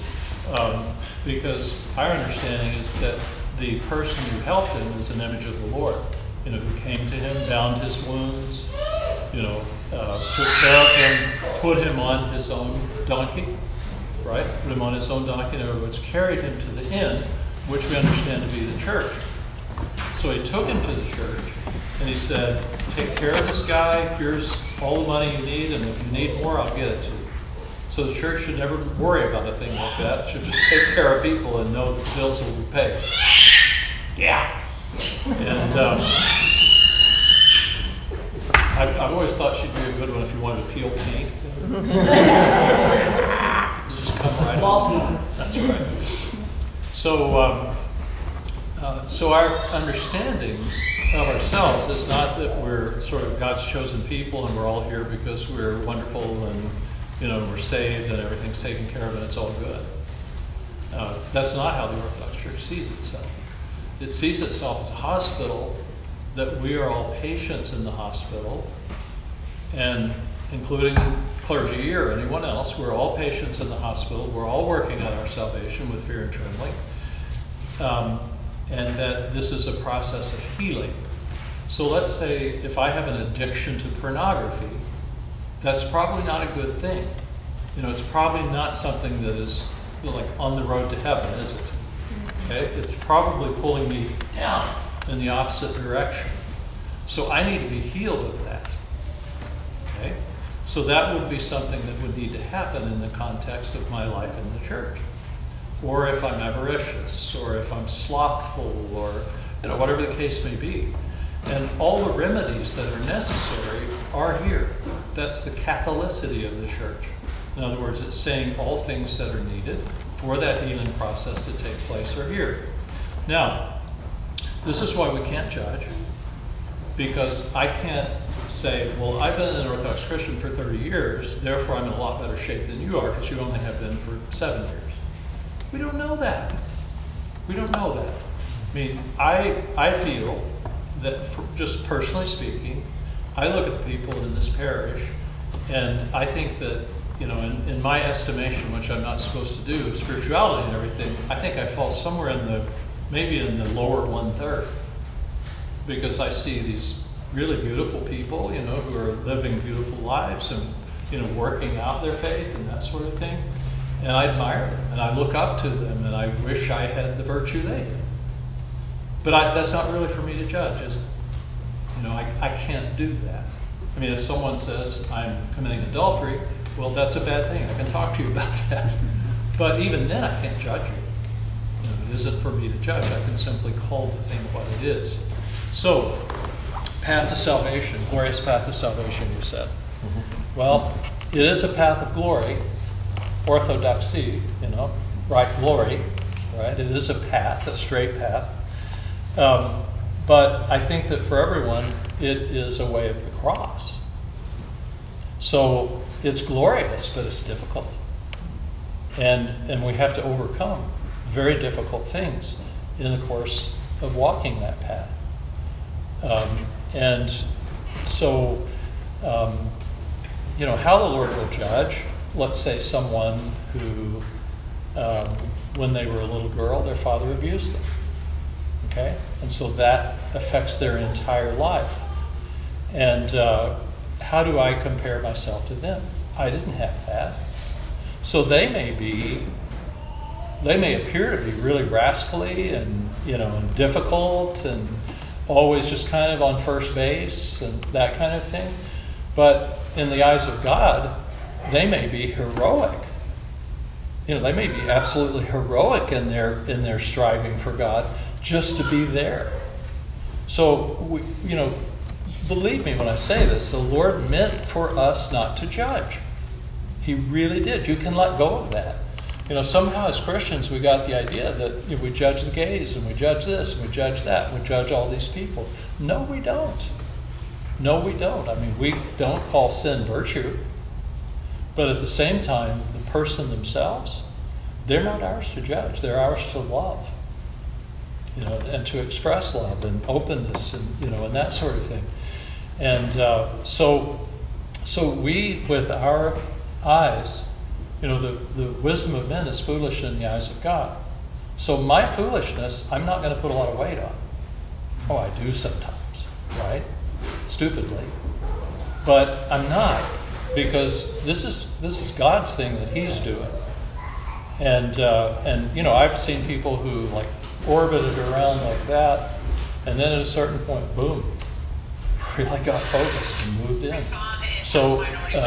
our understanding is that the person who helped him is an image of the Lord. Who came to him, bound his wounds, took care of him, put him on his own donkey, right? Put him on his own donkey, in other words, carried him to the inn, which we understand to be the church. So he took him to the church, and he said, take care of this guy, here's all the money you need, and if you need more, I'll get it to you. So the church should never worry about a thing like that. It should just take care of people and know that the bills will be paid. Yeah. And I've always thought she'd be a good one if you wanted to peel paint. Just come right on. That's right. So our understanding of ourselves is not that we're sort of God's chosen people and we're all here because we're wonderful and we're saved and everything's taken care of and it's all good. That's not how the Orthodox Church sees itself. It sees itself as a hospital, that we are all patients in the hospital, and including clergy or anyone else, we're all patients in the hospital. We're all working on our salvation with fear and trembling. And that this is a process of healing. So let's say if I have an addiction to pornography, that's probably not a good thing. It's probably not something that is like on the road to heaven, is it? Okay? It's probably pulling me down in the opposite direction. So I need to be healed of that. Okay? So that would be something that would need to happen in the context of my life in the church. Or if I'm avaricious, or if I'm slothful, or whatever the case may be. And all the remedies that are necessary are here. That's the Catholicity of the church. In other words, it's saying all things that are needed for that healing process to take place are here. Now, this is why we can't judge, because I can't say, well, I've been an Orthodox Christian for 30 years, therefore I'm in a lot better shape than you are, because you only have been for 7 years. We don't know that. We don't know that. I mean, I feel that just personally speaking, I look at the people in this parish, and I think that, in my estimation, which I'm not supposed to do, of spirituality and everything, I think I fall somewhere maybe in the lower 1/3, because I see these really beautiful people, who are living beautiful lives and, working out their faith and that sort of thing. And I admire them, and I look up to them, and I wish I had the virtue they did. But that's not really for me to judge, is it? I can't do that. I mean, if someone says I'm committing adultery, well, that's a bad thing. I can talk to you about that. But even then, I can't judge you. It isn't for me to judge. I can simply call the thing what it is. So, path to salvation, glorious path to salvation, you said. Well, it is a path of glory, orthodoxy, right, glory, right? It is a path, a straight path. But I think that for everyone, it is a way of the cross. So it's glorious, but it's difficult. And we have to overcome very difficult things in the course of walking that path. And so, how the Lord will judge, let's say someone who, when they were a little girl, their father abused them. Okay? And so that affects their entire life. And how do I compare myself to them? I didn't have that. So they may appear to be really rascally and, and difficult and always just kind of on first base and that kind of thing. But in the eyes of God, they may be heroic. They may be absolutely heroic in their striving for God just to be there. So, believe me when I say this, the Lord meant for us not to judge. He really did. You can let go of that. Somehow as Christians we got the idea that we judge the gays and we judge this and we judge that and we judge all these people. No, we don't. No, we don't. I mean, we don't call sin virtue. But at the same time, the person themselves, they're not ours to judge. They're ours to love. And to express love and openness and, and that sort of thing. And so we, with our eyes, the wisdom of men is foolish in the eyes of God. So my foolishness, I'm not going to put a lot of weight on. Oh, I do sometimes, right? Stupidly. But I'm not, because this is God's thing that He's doing. And I've seen people who orbited around like that, and then at a certain point, boom, really got focused and moved in. So,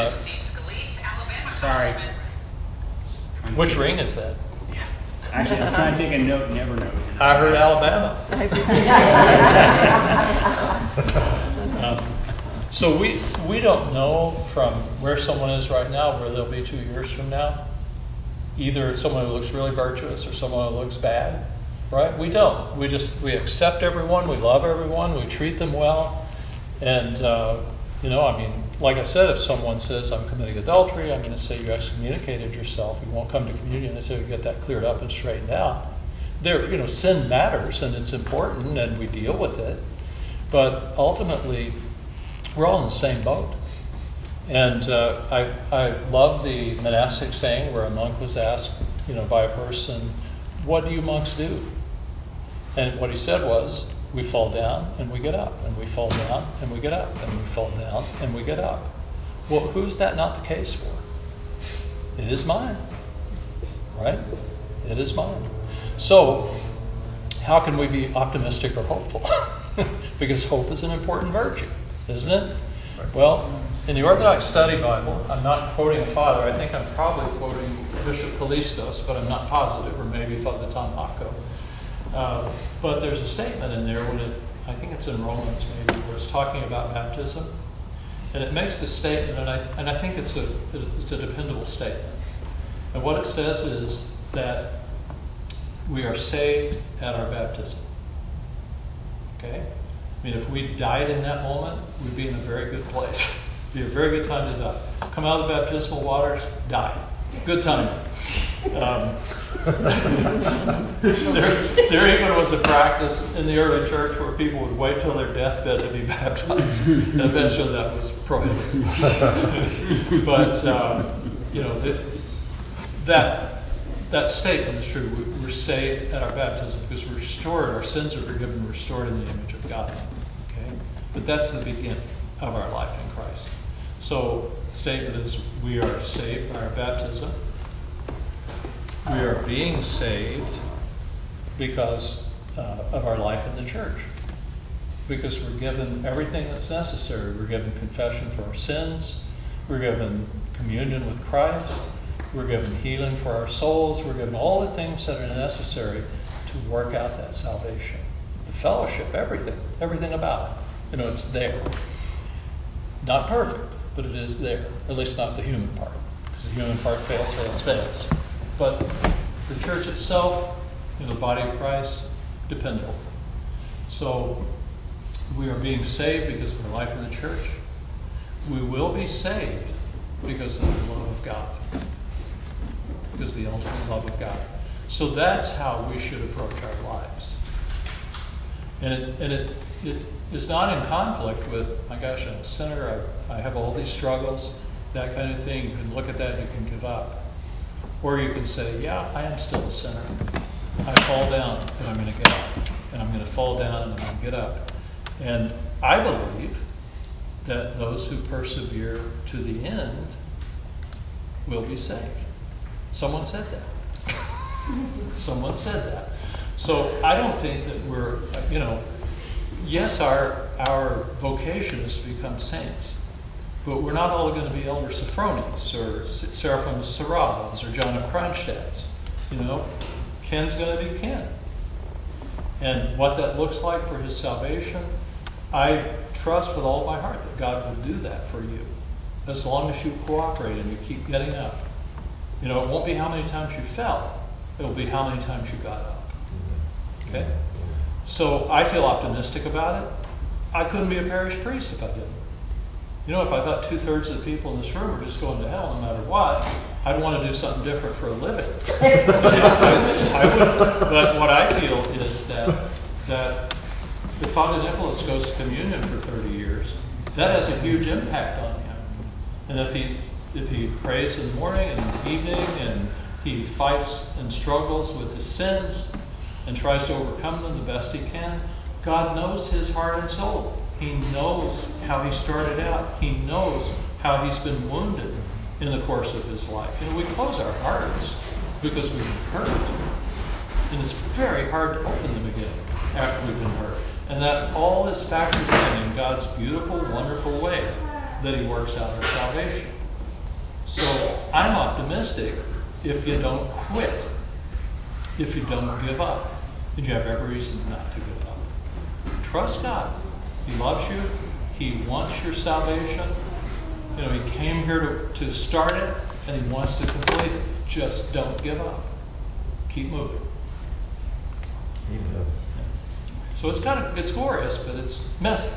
sorry. Which ring is that? Actually, I'm trying to take a note, never note. I heard Alabama. So we don't know from where someone is right now where they'll be 2 years from now. Either someone who looks really virtuous or someone who looks bad, right? We don't. We accept everyone, we love everyone, we treat them well. And, like I said, if someone says, I'm committing adultery, I'm going to say you excommunicated yourself. You won't come to communion until you get that cleared up and straightened out. Sin matters and it's important and we deal with it. But ultimately, we're all in the same boat. And I love the monastic saying where a monk was asked, by a person, what do you monks do? And what he said was, we fall down and we get up, and we fall down and we get up, and we fall down and we get up. Well, who's that not the case for? It is mine, right? It is mine. So, how can we be optimistic or hopeful? Because hope is an important virtue, isn't it? Well, in the Orthodox Study Bible, I'm not quoting a father. I think I'm probably quoting Bishop Callistos, but I'm not positive, or maybe Father Tom Hocko. But there's a statement in there, I think it's in Romans maybe, where it's talking about baptism. And it makes this statement, and I think it's a dependable statement. And what it says is that we are saved at our baptism. Okay? I mean, if we died in that moment, we'd be in a very good place. It'd be a very good time to die. Come out of the baptismal waters, die. Good time. There even was a practice in the early church where people would wait till their deathbed to be baptized, and eventually that was prohibited. But that statement is true. We're saved at our baptism because we're restored. Our sins are forgiven, restored in the image of God. Okay, but that's the beginning of our life in Christ. So the statement is we are saved by our baptism. We are being saved because of our life in the church. Because we're given everything that's necessary. We're given confession for our sins. We're given communion with Christ. We're given healing for our souls. We're given all the things that are necessary to work out that salvation. The fellowship, everything about it. It's there. Not perfect, but it is there. At least not the human part. Because the human part fails. But the church itself, the body of Christ, dependable. So we are being saved because of our life in the church. We will be saved because of the love of God. Because of the ultimate love of God. So that's how we should approach our lives. And it is not in conflict with, my gosh, I'm a sinner, I have all these struggles, that kind of thing. You can look at that and you can give up. Or you can say, yeah, I am still a sinner. I fall down and I'm going to get up. And I'm going to fall down and I'm going to get up. And I believe that those who persevere to the end will be saved. Someone said that. Someone said that. So I don't think that we're, yes, our vocation is to become saints. But we're not all going to be Elder Sophronis or Seraphim Sarabs or John of Kronstadts. Ken's going to be Ken. And what that looks like for his salvation, I trust with all my heart that God will do that for you. As long as you cooperate and you keep getting up. It won't be how many times you fell. It'll be how many times you got up. Okay? So I feel optimistic about it. I couldn't be a parish priest if I didn't. If I thought 2/3 of the people in this room are just going to hell no matter what, I'd want to do something different for a living. I would. But what I feel is that if Father Nicholas goes to communion for 30 years, that has a huge impact on him. And if he prays in the morning and in the evening, and he fights and struggles with his sins and tries to overcome them the best he can, God knows his heart and soul. He knows how he started out. He knows how he's been wounded in the course of his life. We close our hearts because we've been hurt. And it's very hard to open them again after we've been hurt. And that all is factored in God's beautiful, wonderful way that he works out our salvation. So I'm optimistic if you don't quit, if you don't give up. And you have every reason not to give up. Trust God. He loves you. He wants your salvation. He came here to start it, and he wants to complete it. Just don't give up. Keep moving. Amen. So it's glorious, but it's messy.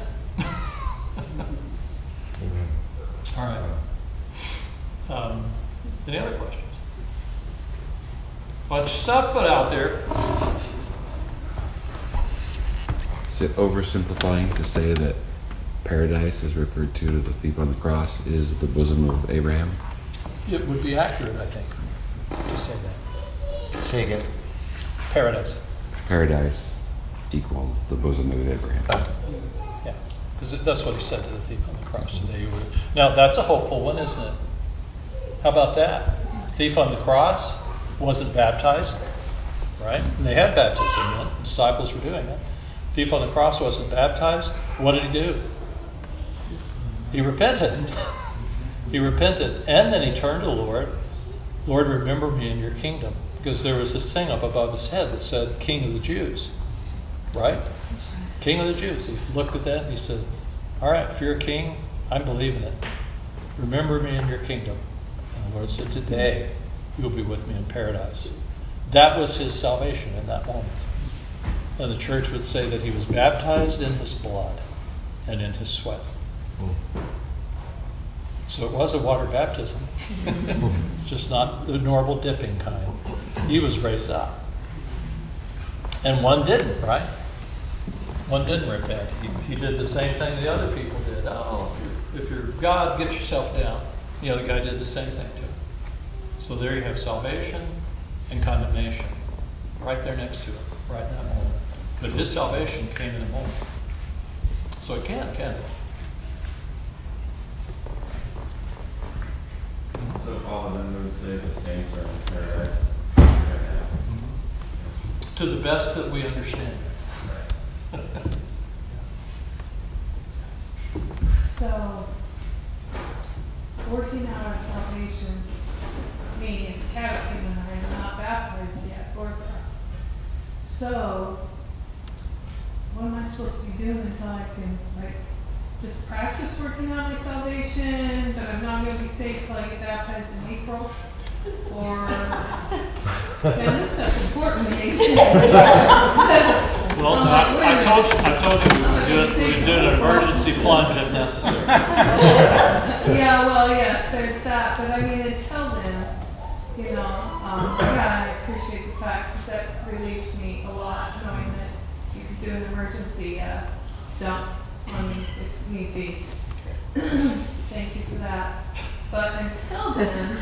Amen. All right. Any other questions? Bunch of stuff put out there. Is it oversimplifying to say that paradise, as referred to the thief on the cross, is the bosom of Abraham? It would be accurate, I think, to say that. Say again. Paradise. Paradise equals the bosom of Abraham. Yeah, because that's what he said to the thief on the cross today. Now, that's a hopeful one, isn't it? How about that? Thief on the cross wasn't baptized, right? And they had baptism then. The disciples were doing it. Thief on the cross wasn't baptized. What did he do? He repented. He repented. And then he turned to the Lord. Lord, remember me in your kingdom. Because there was this thing up above his head that said, King of the Jews. Right? King of the Jews. He looked at that and he said, all right, if you're a king, I'm believing it. Remember me in your kingdom. And the Lord said, today you'll be with me in paradise. That was his salvation in that moment. And the church would say that he was baptized in his blood and in his sweat. So it was a water baptism, just not the normal dipping kind. He was raised up. And one didn't, right? One didn't repent. He did the same thing the other people did. Oh, if you're God, get yourself down. The other guy did the same thing to him. So there you have salvation and condemnation, right there next to it, right in that moment. But his salvation came in a moment. So it can it? So Paul then would say the saints are in paradise. To the best that we understand. So, working out our salvation means catechumen are not baptized yet, Orthodox. So, what am I supposed to be doing until I can, just practice working out my salvation, but I'm not going to be saved till I get baptized in April? Or, man, this stuff's important to me. Well, I told you we would do an emergency plunge if necessary. Yeah, well, yes, there's that. But I mean, until then, I appreciate the fact that relieves me a lot, knowing that you can do an emergency dump if need be. Thank you for that. But until then,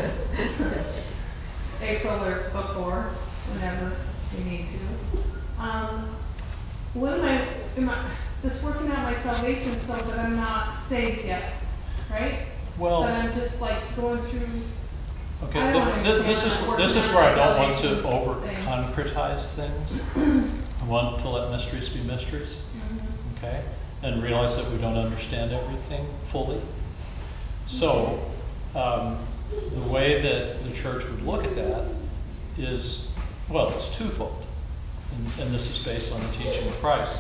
April or before, whenever we need to. What am I this working out my salvation so that I'm not saved yet, right? Well, but I'm just going through. Okay, this is where I don't want to over concretize things. I want to let mysteries be mysteries, okay, and realize that we don't understand everything fully. So, the way that the church would look at that is, well, it's twofold, and this is based on the teaching of Christ.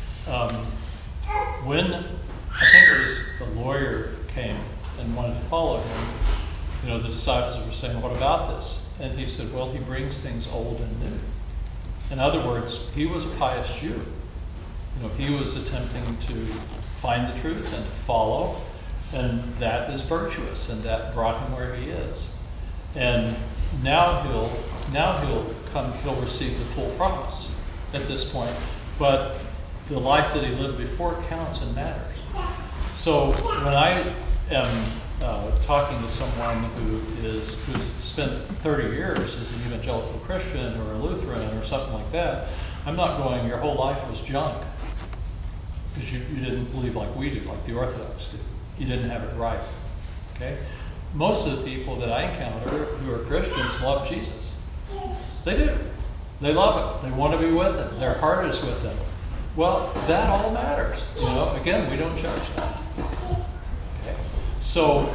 When I think it was the lawyer came and wanted to follow him, the disciples were saying, "What about this?" And he said, "Well, he brings things old and new." In other words, he was a pious Jew. He was attempting to find the truth and to follow. And that is virtuous, and that brought him where he is. And now he'll receive the full promise at this point. But the life that he lived before counts and matters. So when I am talking to someone who's spent 30 years as an evangelical Christian or a Lutheran or something like that, I'm not going, your whole life was junk. Because you didn't believe like we do, like the Orthodox do. You didn't have it right, okay? Most of the people that I encounter who are Christians love Jesus. They do. They love him. They want to be with him. Their heart is with him. Well, that all matters. Again, we don't judge that. Okay? So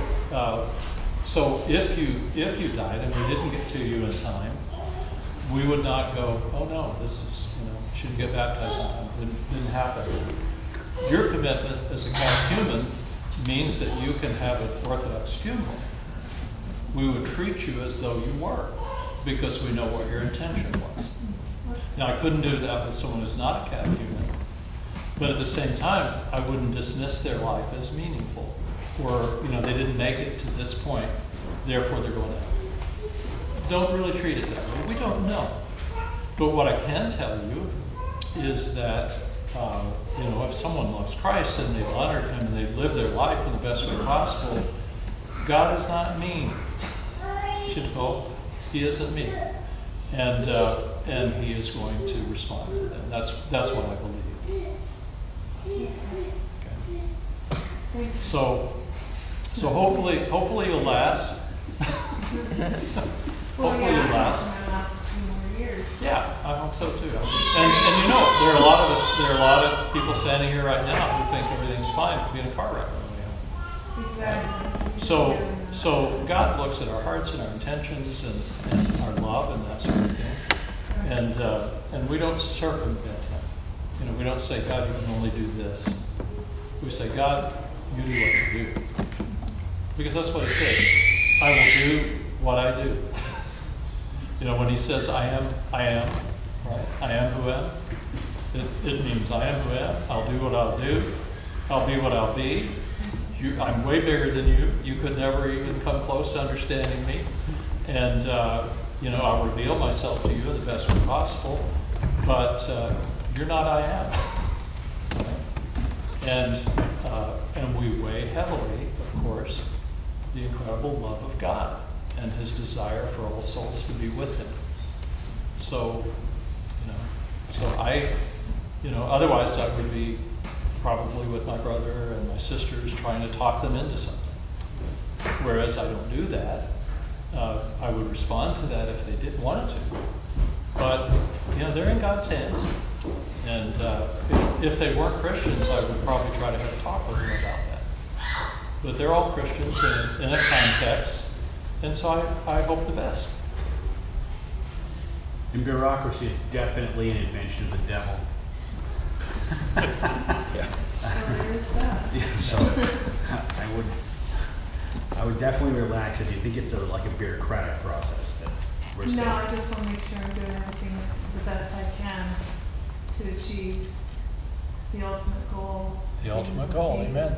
if you died and we didn't get to you in time, we would not go, oh no, this is, shouldn't get baptized in time. Didn't happen. Your commitment as a catechumen means that you can have an Orthodox funeral. We would treat you as though you were, because we know what your intention was. Now, I couldn't do that with someone who's not a catechumen, but at the same time, I wouldn't dismiss their life as meaningful, or they didn't make it to this point, therefore they're going to heaven. Don't really treat it that way. We don't know. But what I can tell you is that if someone loves Christ and they've honored him and they've lived their life in the best way possible, God is not mean. He isn't mean, and he is going to respond to them. That's what I believe. Okay. So hopefully you'll last. Hopefully you'll last. Yeah, I hope so too. And there are a lot of people standing here right now who think everything's fine. Could be in a car wreck on the way home. Exactly. So God looks at our hearts and our intentions and our love and that sort of thing, and we don't circumvent him. We don't say, God, you can only do this. We say, God, you do what you do, because that's what it says. I will do what I do. When he says, I am, right? I am who am. It means I am who am. I'll do what I'll do. I'll be what I'll be. I'm way bigger than you. You could never even come close to understanding me. And, I'll reveal myself to you in the best way possible. But you're not I am. And we weigh heavily, of course, the incredible love of God and his desire for all souls to be with him. So, otherwise I would be probably with my brother and my sisters trying to talk them into something. Whereas I don't do that. I would respond to that if they did want to. But, they're in God's hands. And if they weren't Christians, I would probably try to have a talk with them about that. But they're all Christians in a context, and so I hope the best. And bureaucracy is definitely an invention of the devil. Yeah. There's that. So I would definitely relax if you think it's like a bureaucratic process that we're saying. No, I just want to make sure I'm doing everything the best I can to achieve the ultimate goal. The ultimate goal, amen.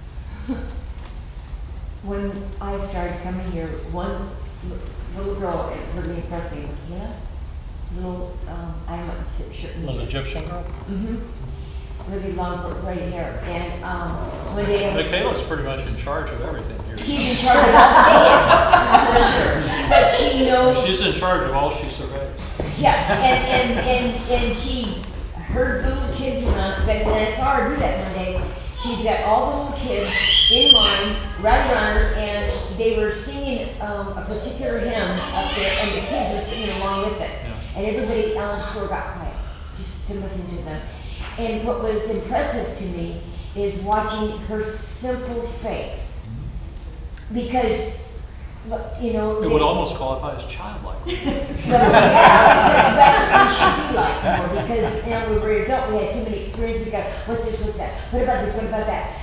When I started coming here, one little girl, it really impressed me. Yeah, little, I'm not sure. Little Egyptian girl? Mm-hmm. Really long, right hair. And one day, Michaela's pretty much in charge of everything here. she's in charge of all the kids, for sure. But she knows. She's in charge of all she surveys. Yeah, and she, her little kids were on, but when I saw her do that one day, she's got all the little kids in line, right around her, and they were singing a particular hymn up there, and the kids were singing along with it. Yeah. And everybody on the floor got quiet, just to listen to them. And what was impressive to me is watching her simple faith. Because, It would almost qualify as childlike. Well, yeah, because that's what we should be like more, because, we were adult, we had too many experience, we got, what's this, what's that, what about this, what about that?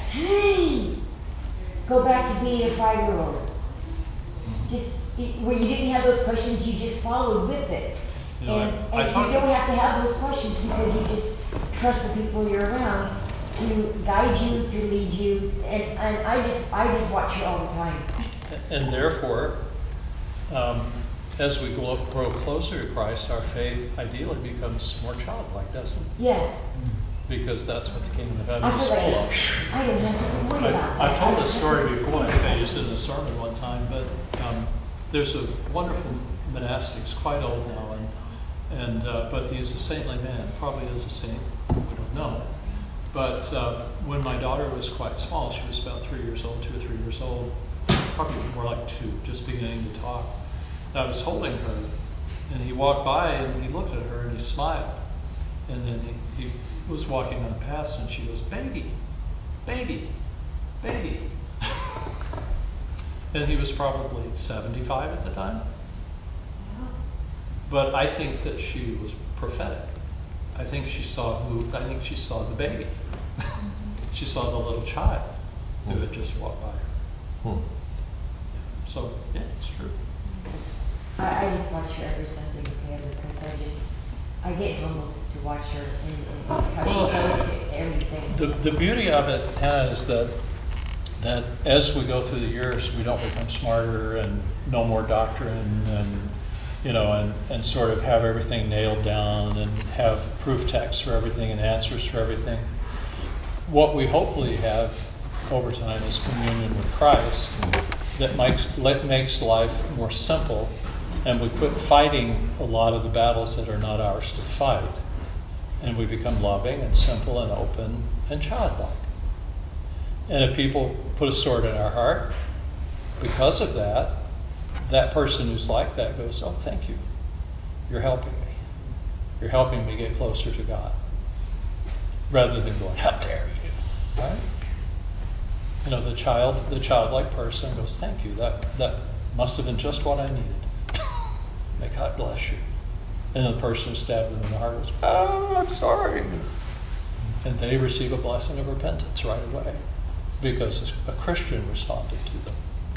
Go back to being a 5-year-old. Just, where you didn't have those questions, you just followed with it. And you don't have to have those questions because you just trust the people you're around to guide you, to lead you, and I just watch her all the time. And therefore, as we grow closer to Christ, our faith ideally becomes more childlike, doesn't it? Yeah. Because that's what the kingdom of heaven I is feel full like of. I don't have to worry about that. I've told this story before. I think I used it in a sermon one time. But there's a wonderful monastic. He's quite old now, but he's a saintly man. Probably is a saint. We don't know. But when my daughter was quite small, she was about 3 years old, 2 or 3 years old, probably more like 2, just beginning to talk. And I was holding her, and he walked by and he looked at her and he smiled. And then he was walking on past, and she goes, "Baby, baby, baby." And he was probably 75 at the time. But I think that she was prophetic. I think she saw the baby. She saw the little child who had just walked by her. So, yeah, it's true. I just watch her every Sunday together because I get humbled to watch her and how she goes to everything. The beauty of it, Hannah, is that as we go through the years, we don't become smarter and know more doctrine and sort of have everything nailed down and have proof texts for everything and answers for everything. What we hopefully have over time is communion with Christ that makes life more simple, and we quit fighting a lot of the battles that are not ours to fight, and we become loving and simple and open and childlike. And if people put a sword in our heart because of that, that person who's like that goes, "Oh, thank you. You're helping me. You're helping me get closer to God." Rather than going, "How dare you?" Right? The childlike person goes, "Thank you. That must have been just what I needed. May God bless you." And the person who's stabbed them in the heart goes, "Oh, I'm sorry." And they receive a blessing of repentance right away because a Christian responded to them.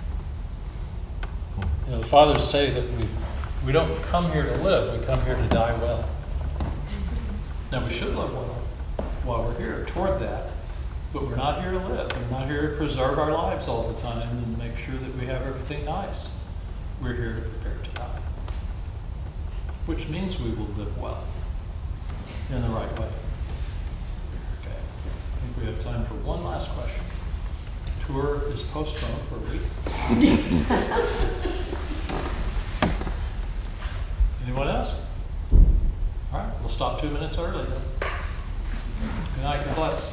The fathers say that we don't come here to live, we come here to die well. Now we should live well while we're here toward that, But we're not here to live. We're not here to preserve our lives all the time and make sure that we have everything nice. We're here to prepare to die. Which means we will live well in the right way. Okay. I think we have time for one last question. Tour is postponed for a week. Anyone else? All right, we'll stop 2 minutes early then. Good night, God bless.